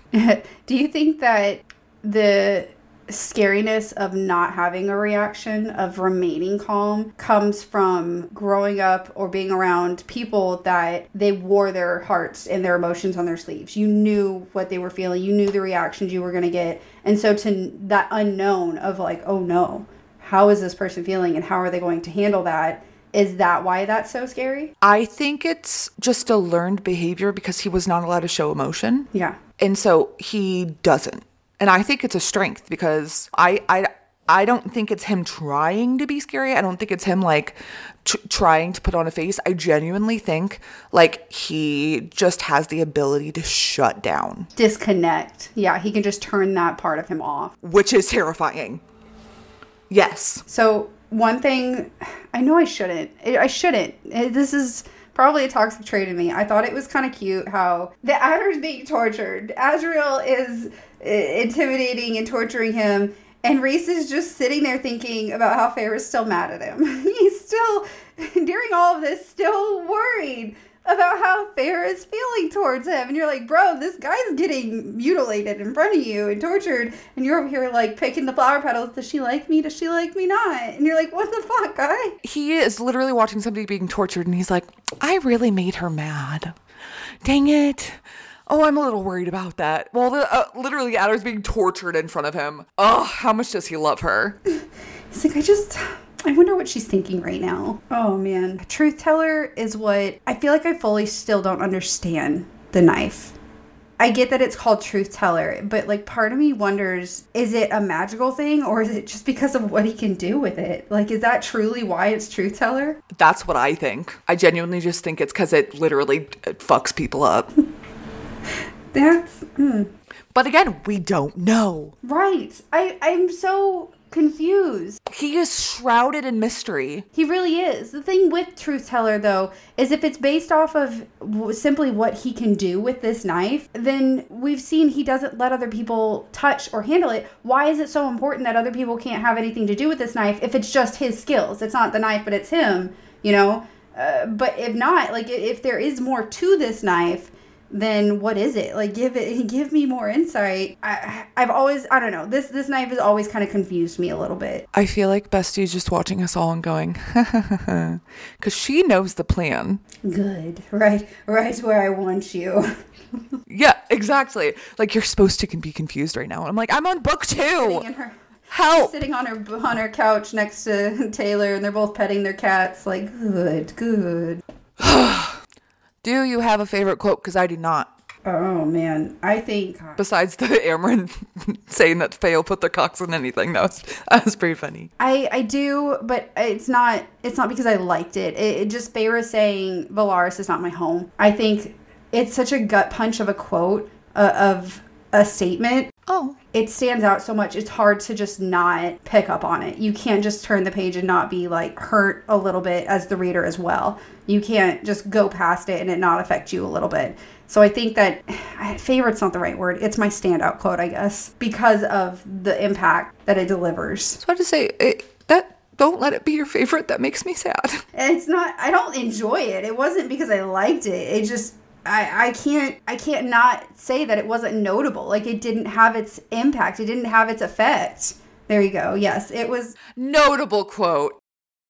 Do you think that the scariness of not having a reaction, of remaining calm, comes from growing up or being around people that they wore their hearts and their emotions on their sleeves? You knew what they were feeling. You knew the reactions you were going to get. And so to that unknown of like, oh no, how is this person feeling and how are they going to handle that? Is that why that's so scary? I think it's just a learned behavior because he was not allowed to show emotion. Yeah. And so he doesn't. And I think it's a strength because I don't think it's him trying to be scary. I don't think it's him like trying to put on a face. I genuinely think like he just has the ability to shut down. Disconnect. Yeah, he can just turn that part of him off. Which is terrifying. Yes. So one thing, I know I shouldn't. This is probably a toxic trait in me. I thought it was kind of cute how the Adder's being tortured. Azriel is intimidating and torturing him, and Rhys is just sitting there thinking about how Feyre's still mad at him. He's still, during all of this, still worried about how Feyre is feeling towards him. And you're like, bro, this guy's getting mutilated in front of you and tortured, and you're over here like picking the flower petals. Does she like me? Does she like me not? And you're like, what the fuck, guy? He is literally watching somebody being tortured, and he's like, I really made her mad. Dang it. Oh, I'm a little worried about that. Well, literally, Adder's being tortured in front of him. Oh, how much does he love her? He's like, I wonder what she's thinking right now. Oh, man. Truth teller is what I feel like I fully still don't understand the knife. I get that it's called truth teller, but like part of me wonders, is it a magical thing or is it just because of what he can do with it? Like, is that truly why it's truth teller? That's what I think. I genuinely just think it's because it literally fucks people up. But again, we don't know. Right. I'm so confused. He is shrouded in mystery. He really is. The thing with Truth Teller, though, is if it's based off of simply what he can do with this knife, then we've seen he doesn't let other people touch or handle it. Why is it so important that other people can't have anything to do with this knife if it's just his skills? It's not the knife, but it's him, But if not, like, if there is more to this knife, then what is it? Like, give me more insight. I've always, I don't know, this knife has always kind of confused me a little bit. I feel like Bestie's just watching us all and going, because she knows the plan. Good. Right where I want you. Yeah, exactly. Like, you're supposed to be confused right now. And I'm like, I'm on book 2. Help. Sitting on her couch next to Taylor, and they're both petting their cats. Like, good. Do you have a favorite quote? Because I do not. Oh, man. I think... Besides the Amren saying that Faye will put their cocks in anything. That was pretty funny. I do, but it's not because I liked it. It just, Feyre saying, Velaris is not my home. I think it's such a gut punch of a quote, of a statement. Oh. it stands out so much. It's hard to just not pick up on it. You can't just turn the page and not be like hurt a little bit as the reader as well. You can't just go past it and it not affect you a little bit. So I think that favorite's not the right word. It's my standout quote, I guess, because of the impact that it delivers. I was about to say don't let it be your favorite. That makes me sad. It's not, I don't enjoy it. It wasn't because I liked it. It just, I can't not say that it wasn't notable. Like, it didn't have its impact. It didn't have its effect. There you go. Yes, it was. Notable quote.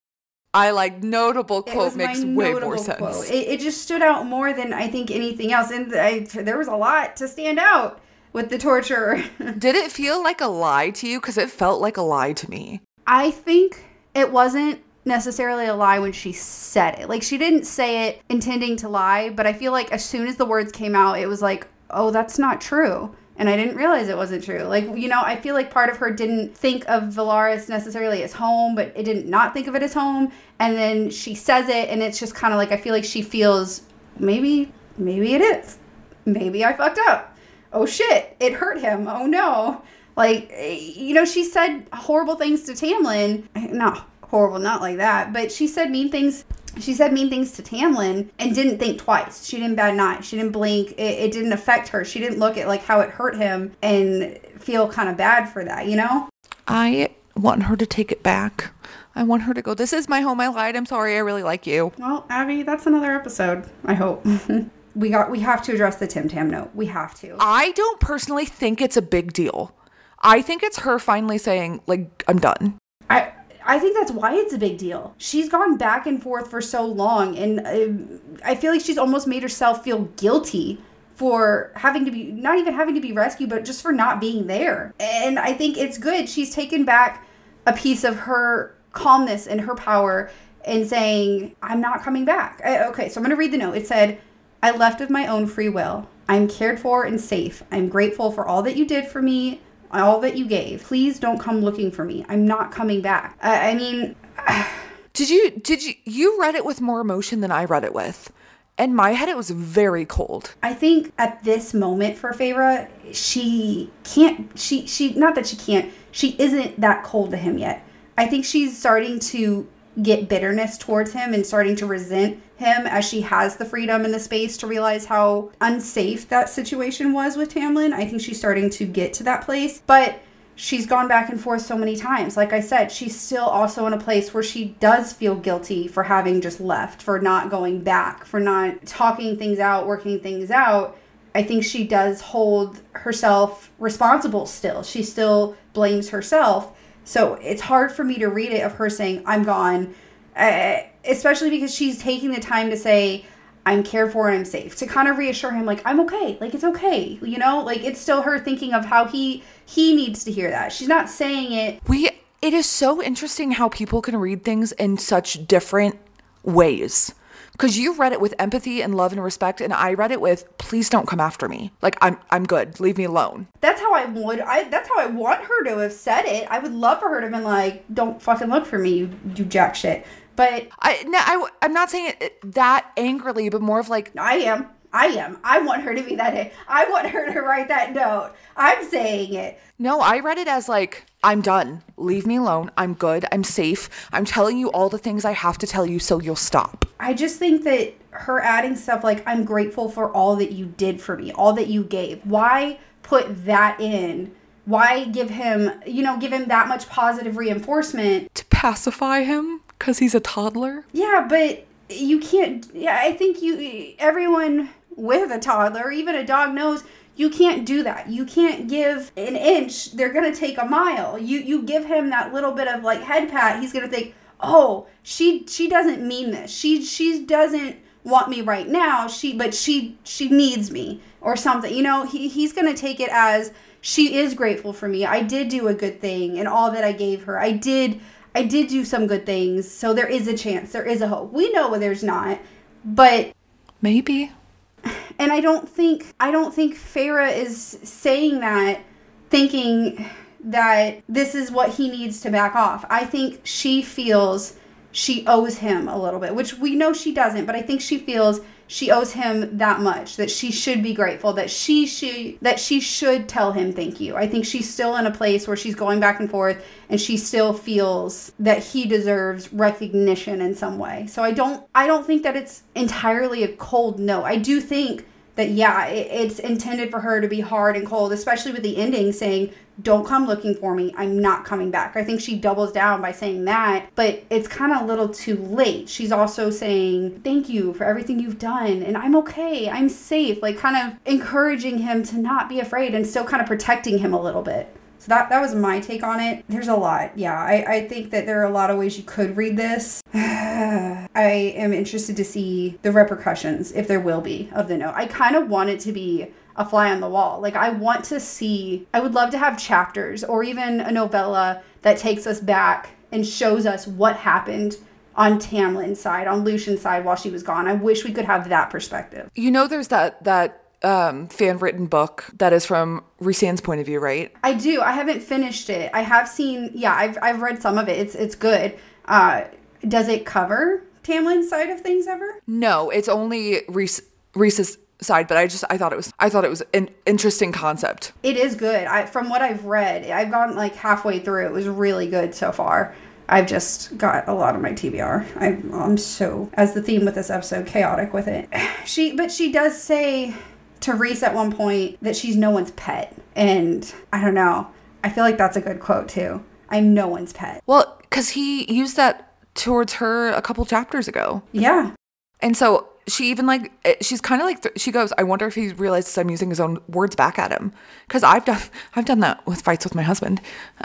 I like notable quote makes way more sense. It just stood out more than I think anything else. And there was a lot to stand out with the torture. Did it feel like a lie to you? Because it felt like a lie to me. I think it wasn't necessarily a lie when she said it. Like, she didn't say it intending to lie, but I feel like as soon as the words came out, it was like, oh, that's not true. And I didn't realize it wasn't true. Like, you know, I feel like part of her didn't think of Velaris necessarily as home, but it didn't not think of it as home. And then she says it, and it's just kind of like, I feel like she feels, maybe it is. Maybe I fucked up. Oh shit, it hurt him. Oh no. Like, you know, she said horrible things to Tamlin. No, horrible, not like that. But she said mean things. She said mean things to Tamlin and didn't think twice. She didn't bat an eye. She didn't blink. It didn't affect her. She didn't look at like how it hurt him and feel kind of bad for that, you know? I want her to take it back. I want her to go, this is my home. I lied. I'm sorry. I really like you. Well, Abby, that's another episode, I hope. We have to address the Tim Tam note. We have to. I don't personally think it's a big deal. I think it's her finally saying, like, I'm done. I think that's why it's a big deal. She's gone back and forth for so long, and I feel like she's almost made herself feel guilty for not even having to be rescued, but just for not being there. And I think it's good. She's taken back a piece of her calmness and her power and saying, I'm not coming back. Okay, so I'm going to read the note. It said, I left of my own free will. I'm cared for and safe. I'm grateful for all that you did for me, all that you gave. Please don't come looking for me. I'm not coming back. I mean, did you read it with more emotion than I read it with? In my head, it was very cold. I think at this moment for Feyre, she isn't that cold to him yet. I think she's starting to get bitterness towards him and starting to resent him as she has the freedom and the space to realize how unsafe that situation was with Tamlin. I think she's starting to get to that place, but she's gone back and forth so many times. Like I said, she's still also in a place where she does feel guilty for having just left, for not going back, for not talking things out, working things out. I think she does hold herself responsible still. She still blames herself. So it's hard for me to read it of her saying, I'm gone, especially because she's taking the time to say, I'm cared for and I'm safe, to kind of reassure him, like, I'm okay. Like, it's okay. You know, like, it's still her thinking of how he needs to hear that. She's not saying it. It is so interesting how people can read things in such different ways. Because you read it with empathy and love and respect, and I read it with, please don't come after me. Like, I'm good. Leave me alone. That's how that's how I want her to have said it. I would love for her to have been like, don't fucking look for me, you jack shit. But I'm not saying it that angrily, but more of like, I am. I want her to be that. I want her to write that note. I'm saying it. No, I read it as like, I'm done. Leave me alone. I'm good. I'm safe. I'm telling you all the things I have to tell you so you'll stop. I just think that her adding stuff like, I'm grateful for all that you did for me, all that you gave. Why put that in? Why give him that much positive reinforcement? To pacify him? Because he's a toddler? Yeah, but you can't. Yeah, I think everyone with a toddler, even a dog, knows you can't do that. You can't give an inch. They're going to take a mile. You give him that little bit of like head pat. He's going to think, oh, she doesn't mean this. She doesn't want me right now. But she needs me or something. You know, he's going to take it as she is grateful for me. I did do a good thing and all that I gave her. I did do some good things. So there is a chance. There is a hope. We know there's not, but maybe. And I don't think Feyre is saying that thinking that this is what he needs to back off. I think she feels she owes him a little bit, which we know she doesn't, but I think she feels she owes him that much, that she should be grateful, that she should tell him thank you. I think she's still in a place where she's going back and forth, and she still feels that he deserves recognition in some way. So I don't think that it's entirely a cold no. I do think that, yeah, it's intended for her to be hard and cold, especially with the ending saying, don't come looking for me. I'm not coming back. I think she doubles down by saying that, but it's kind of a little too late. She's also saying, thank you for everything you've done, and I'm okay. I'm safe. Like, kind of encouraging him to not be afraid and still kind of protecting him a little bit. So that was my take on it. There's a lot. Yeah, I think that there are a lot of ways you could read this. I am interested to see the repercussions, if there will be, of the note. I kind of want it to be a fly on the wall. Like, I want to see, I would love to have chapters or even a novella that takes us back and shows us what happened on Tamlin's side, on Lucian's side while she was gone. I wish we could have that perspective. You know, there's that fan-written book that is from Rhysand's point of view, right? I do. I haven't finished it. I have seen, I've read some of it. It's good. Does it cover Tamlin's side of things ever? No, it's only Rhys's side, but I thought it was an interesting concept. It is good. From what I've read, I've gone like halfway through. It was really good so far. I've just got a lot of my TBR. I'm so, as the theme with this episode, chaotic with it. But she does say to Rhys at one point that she's no one's pet. And I don't know. I feel like that's a good quote too. I'm no one's pet. Well, because he used that towards her a couple chapters ago. Yeah. And so she even she's kind of like, she goes, I wonder if he realizes I'm using his own words back at him. Because I've done that with fights with my husband.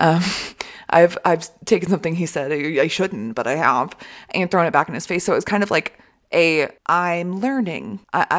I've taken something he said, I shouldn't, but I have, and thrown it back in his face. So it was kind of like I'm learning.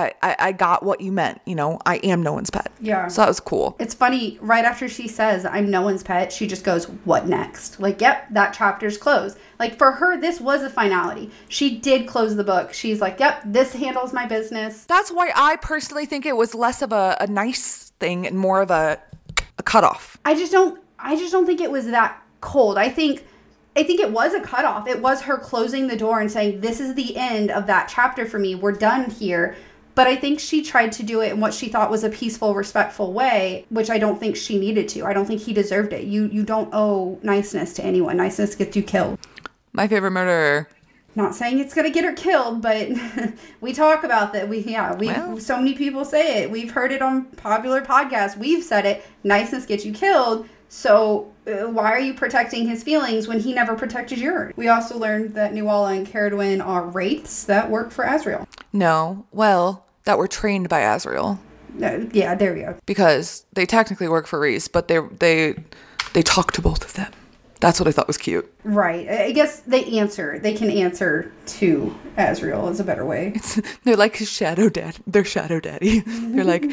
I got what you meant. You know, I am no one's pet. Yeah. So that was cool. It's funny. Right after she says, I'm no one's pet, she just goes, what next? Like, yep, that chapter's closed. Like, for her, this was a finality. She did close the book. She's like, yep, this handles my business. That's why I personally think it was less of a nice thing and more of a cutoff. I just don't think it was that cold. I think it was a cutoff. It was her closing the door and saying, this is the end of that chapter for me. We're done here. But I think she tried to do it in what she thought was a peaceful, respectful way, which I don't think she needed to. I don't think he deserved it. You don't owe niceness to anyone. Niceness gets you killed. My favorite murderer. Not saying it's going to get her killed, but we talk about that. So many people say it. We've heard it on popular podcasts. We've said it. Niceness gets you killed. So why are you protecting his feelings when he never protected yours? We also learned that Nuala and Caradwyn are wraiths that work for Azriel. No, well, that were trained by Azriel. Yeah, there we go. Because they technically work for Rhys, but they talk to both of them. That's what I thought was cute. Right. I guess they can answer to Azriel is a better way. They're like his shadow dad. They're shadow daddy. They're like,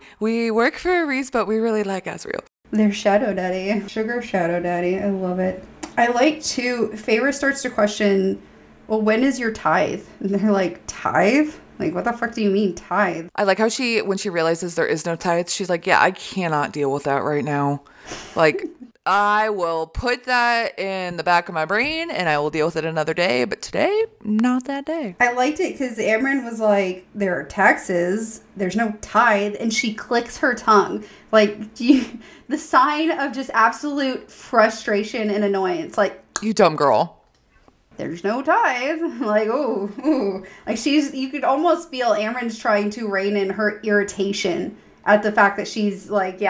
we work for Rhys, but we really like Azriel. They're shadow daddy. Sugar shadow daddy. I love it. I like to, Feyre starts to question, well, when is your tithe? And they're like, tithe? Like, what the fuck do you mean tithe? I like how when she realizes there is no tithe, she's like, yeah, I cannot deal with that right now. Like, I will put that in the back of my brain and I will deal with it another day. But today, not that day. I liked it because Amren was like, there are taxes. There's no tithe. And she clicks her tongue. Like, the sign of just absolute frustration and annoyance. Like, you dumb girl. There's no tithe. Like, ooh. Like, you could almost feel Amren's trying to rein in her irritation at the fact that she's like,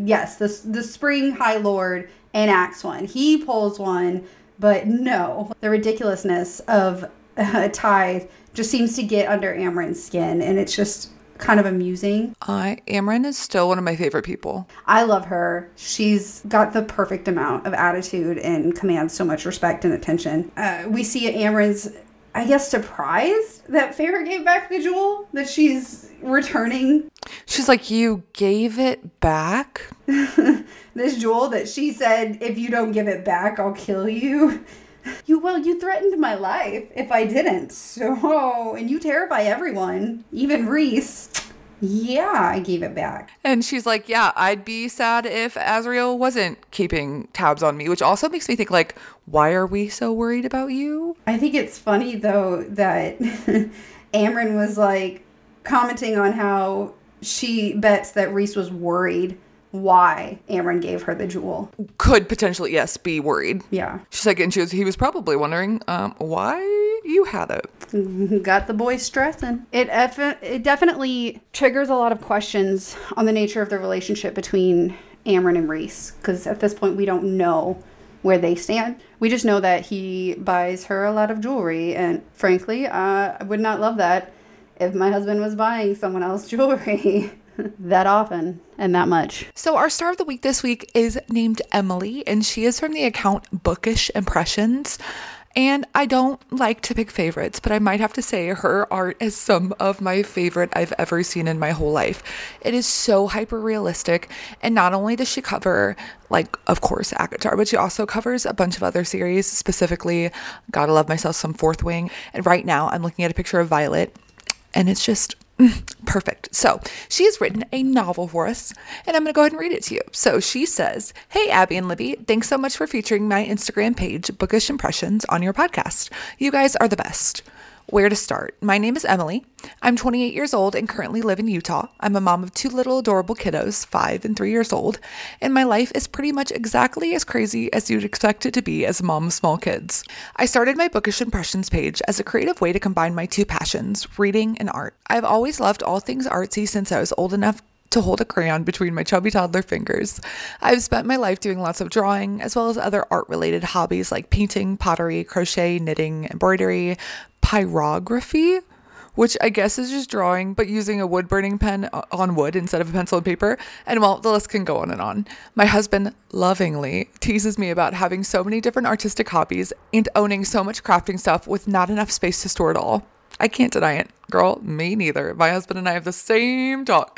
the Spring High Lord enacts one. He pulls one, but no. The ridiculousness of a tithe just seems to get under Amren's skin, and it's just kind of amusing. Amren is still one of my favorite people. I love her. She's got the perfect amount of attitude and commands so much respect and attention. We see Amren's, I guess, surprised that Feyre gave back the jewel, that she's returning. She's like, you gave it back? This jewel that she said, if you don't give it back, I'll kill you. You threatened my life if I didn't. So, and you terrify everyone, even Rhys. Yeah, I gave it back. And she's like, yeah, I'd be sad if Azriel wasn't keeping tabs on me, which also makes me think, like, why are we so worried about you? I think it's funny, though, that Amren was like, commenting on how she bets that Reese was worried why Amren gave her the jewel. Could potentially, yes, be worried. Yeah. She's like, and he was probably wondering why you had it. Got the boy stressing. It definitely triggers a lot of questions on the nature of the relationship between Amren and Reese, because at this point we don't know where they stand. We just know that he buys her a lot of jewelry, and frankly, I would not love that if my husband was buying someone else jewelry that often and that much. So our star of the week this week is named Emily, and she is from the account Bookish Impressions. And I don't like to pick favorites, but I might have to say her art is some of my favorite I've ever seen in my whole life. It is so hyper realistic. And not only does she cover, like, of course, ACOTAR, but she also covers a bunch of other series, specifically Gotta Love Myself Some Fourth Wing. And right now I'm looking at a picture of Violet, and it's just perfect. So she has written a novel for us, and I'm going to go ahead and read it to you. So she says, "Hey, Abby and Libby, thanks so much for featuring my Instagram page, Bookish Impressions, on your podcast. You guys are the best. Where to start? My name is Emily. I'm 28 years old and currently live in Utah. I'm a mom of 2 little adorable kiddos, 5 and 3 years old, and my life is pretty much exactly as crazy as you'd expect it to be as a mom of small kids. I started my Bookish Impressions page as a creative way to combine my 2 passions, reading and art. I've always loved all things artsy since I was old enough to hold a crayon between my chubby toddler fingers. I've spent my life doing lots of drawing, as well as other art-related hobbies like painting, pottery, crochet, knitting, embroidery, pyrography, which I guess is just drawing, but using a wood-burning pen on wood instead of a pencil and paper. And well, the list can go on and on. My husband lovingly teases me about having so many different artistic hobbies and owning so much crafting stuff with not enough space to store it all. I can't deny it. Girl, me neither. My husband and I have the same talk.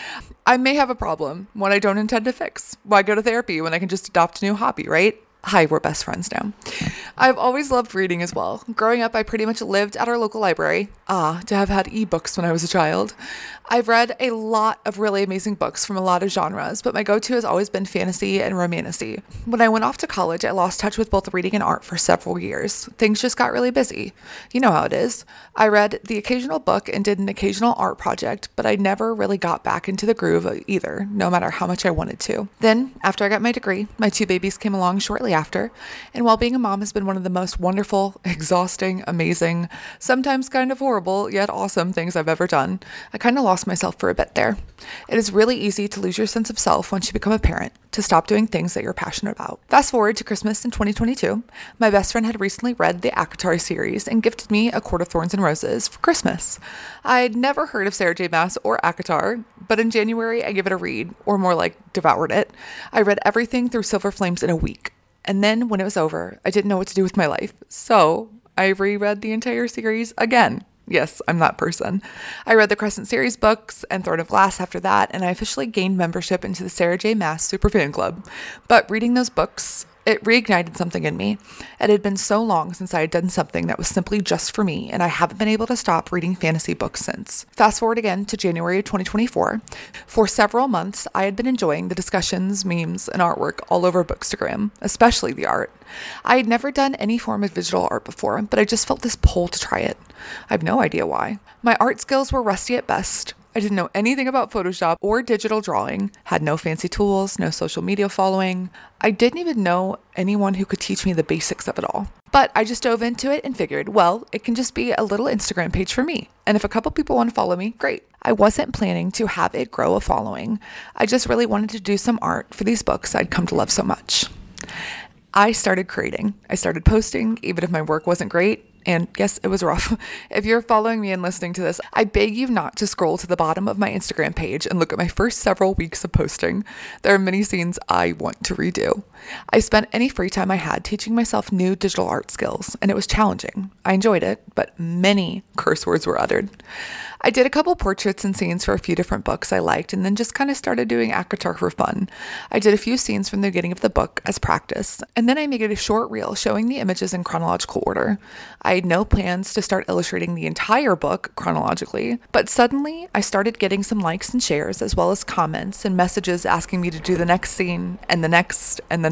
I may have a problem, one I don't intend to fix. Why go to therapy when I can just adopt a new hobby, right? Hi, we're best friends now. I've always loved reading as well. Growing up, I pretty much lived at our local library. To have had ebooks when I was a child. I've read a lot of really amazing books from a lot of genres, but my go-to has always been fantasy and romantasy. When I went off to college, I lost touch with both reading and art for several years. Things just got really busy. You know how it is. I read the occasional book and did an occasional art project, but I never really got back into the groove either, no matter how much I wanted to. Then, after I got my degree, my 2 babies came along shortly after, and while being a mom has been one of the most wonderful, exhausting, amazing, sometimes kind of horrible, yet awesome things I've ever done, I kind of lost myself for a bit there. It is really easy to lose your sense of self once you become a parent, to stop doing things that you're passionate about. Fast forward to Christmas in 2022, my best friend had recently read the ACOTAR series and gifted me A Court of Thorns and Roses for Christmas. I'd never heard of Sarah J. Maas or ACOTAR, but in January I gave it a read, or more like devoured it. I read everything through Silver Flames in a week. And then when it was over, I didn't know what to do with my life. So I reread the entire series again. Yes, I'm that person. I read the Crescent series books and Throne of Glass after that, and I officially gained membership into the Sarah J. Maas Superfan Club. But reading those books, it reignited something in me. It had been so long since I had done something that was simply just for me, and I haven't been able to stop reading fantasy books since. Fast forward again to January of 2024. For several months, I had been enjoying the discussions, memes, and artwork all over Bookstagram, especially the art. I had never done any form of digital art before, but I just felt this pull to try it. I have no idea why. My art skills were rusty at best. I didn't know anything about Photoshop or digital drawing, had no fancy tools, no social media following. I didn't even know anyone who could teach me the basics of it all. But I just dove into it and figured, well, it can just be a little Instagram page for me. And if a couple people want to follow me, great. I wasn't planning to have it grow a following. I just really wanted to do some art for these books I'd come to love so much. I started creating. I started posting, even if my work wasn't great. And yes, it was rough. If you're following me and listening to this, I beg you not to scroll to the bottom of my Instagram page and look at my first several weeks of posting. There are many scenes I want to redo. I spent any free time I had teaching myself new digital art skills, and it was challenging. I enjoyed it, but many curse words were uttered. I did a couple portraits and scenes for a few different books I liked, and then just kind of started doing ACOTAR for fun. I did a few scenes from the beginning of the book as practice, and then I made a short reel showing the images in chronological order. I had no plans to start illustrating the entire book chronologically, but suddenly I started getting some likes and shares, as well as comments and messages asking me to do the next scene, and the next, and the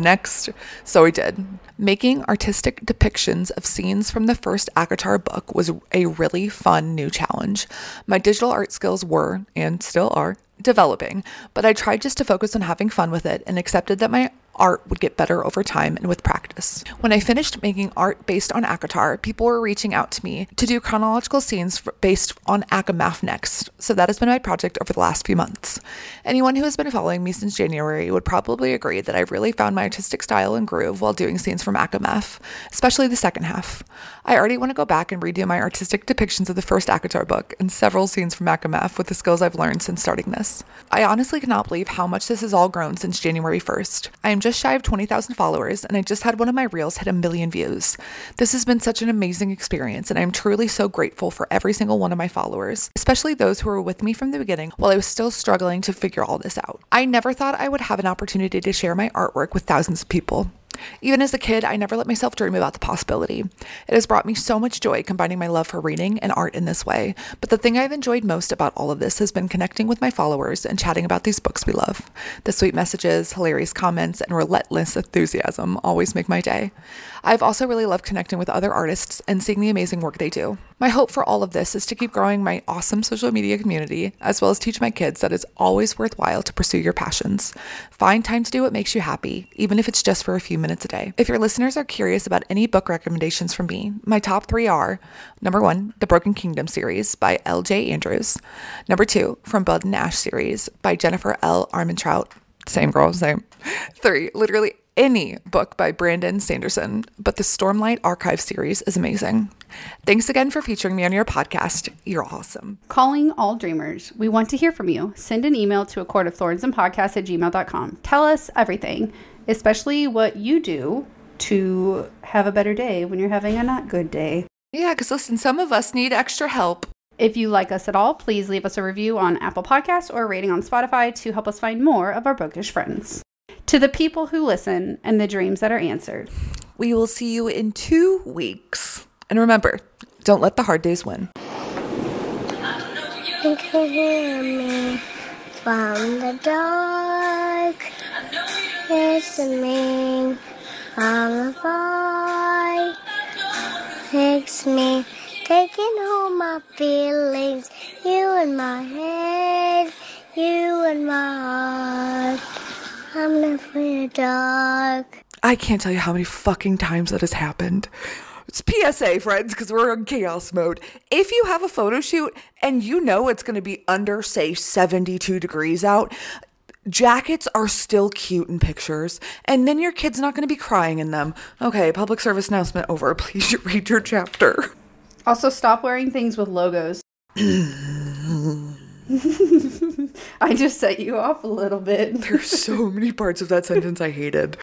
next. So I did. Making artistic depictions of scenes from the first ACOTAR book was a really fun new challenge. My digital art skills were, and still are, developing, but I tried just to focus on having fun with it and accepted that my art would get better over time and with practice. When I finished making art based on ACOTAR, people were reaching out to me to do chronological scenes based on ACOMAF next, so that has been my project over the last few months. Anyone who has been following me since January would probably agree that I've really found my artistic style and groove while doing scenes from ACOMAF, especially the second half. I already want to go back and redo my artistic depictions of the first ACOTAR book and several scenes from ACOMAF with the skills I've learned since starting this. I honestly cannot believe how much this has all grown since January 1st. I am just shy of 20,000 followers, and I just had one of my reels hit 1 million views. This has been such an amazing experience, and I'm truly so grateful for every single one of my followers, especially those who were with me from the beginning while I was still struggling to figure all this out. I never thought I would have an opportunity to share my artwork with thousands of people. Even as a kid, I never let myself dream about the possibility. It has brought me so much joy combining my love for reading and art in this way, but the thing I've enjoyed most about all of this has been connecting with my followers and chatting about these books we love. The sweet messages, hilarious comments, and relentless enthusiasm always make my day. I've also really loved connecting with other artists and seeing the amazing work they do. My hope for all of this is to keep growing my awesome social media community, as well as teach my kids that it's always worthwhile to pursue your passions. Find time to do what makes you happy, even if it's just for a few minutes a day. If your listeners are curious about any book recommendations from me, my top 3 are: number 1, the Broken Kingdom series by L.J. Andrews. Number 2, From Blood and Ash series by Jennifer L. Armentrout. Same girl, same. 3, literally any book by Brandon Sanderson, but the Stormlight Archive series is amazing. Thanks again for featuring me on your podcast. You're awesome. Calling all dreamers. We want to hear from you. Send an email to acourtofthornsandpodcast@gmail.com. Tell us everything, especially what you do to have a better day when you're having a not good day. Yeah, because listen, some of us need extra help. If you like us at all, please leave us a review on Apple Podcasts or a rating on Spotify to help us find more of our bookish friends. To the people who listen and the dreams that are answered, we will see you in 2 weeks. And remember, don't let the hard days win. You can hear me from the dark, listening from afar. Takes me, taking home my feelings, you in my head, you in my heart. I'm not afraid of dark. I can't tell you how many fucking times that has happened. It's PSA, friends, because we're in chaos mode. If you have a photo shoot and you know it's going to be under, say, 72 degrees out, jackets are still cute in pictures, and then your kid's not going to be crying in them. Okay, public service announcement over. Please read your chapter. Also, stop wearing things with logos. I just set you off a little bit. There's so many parts of that sentence I hated.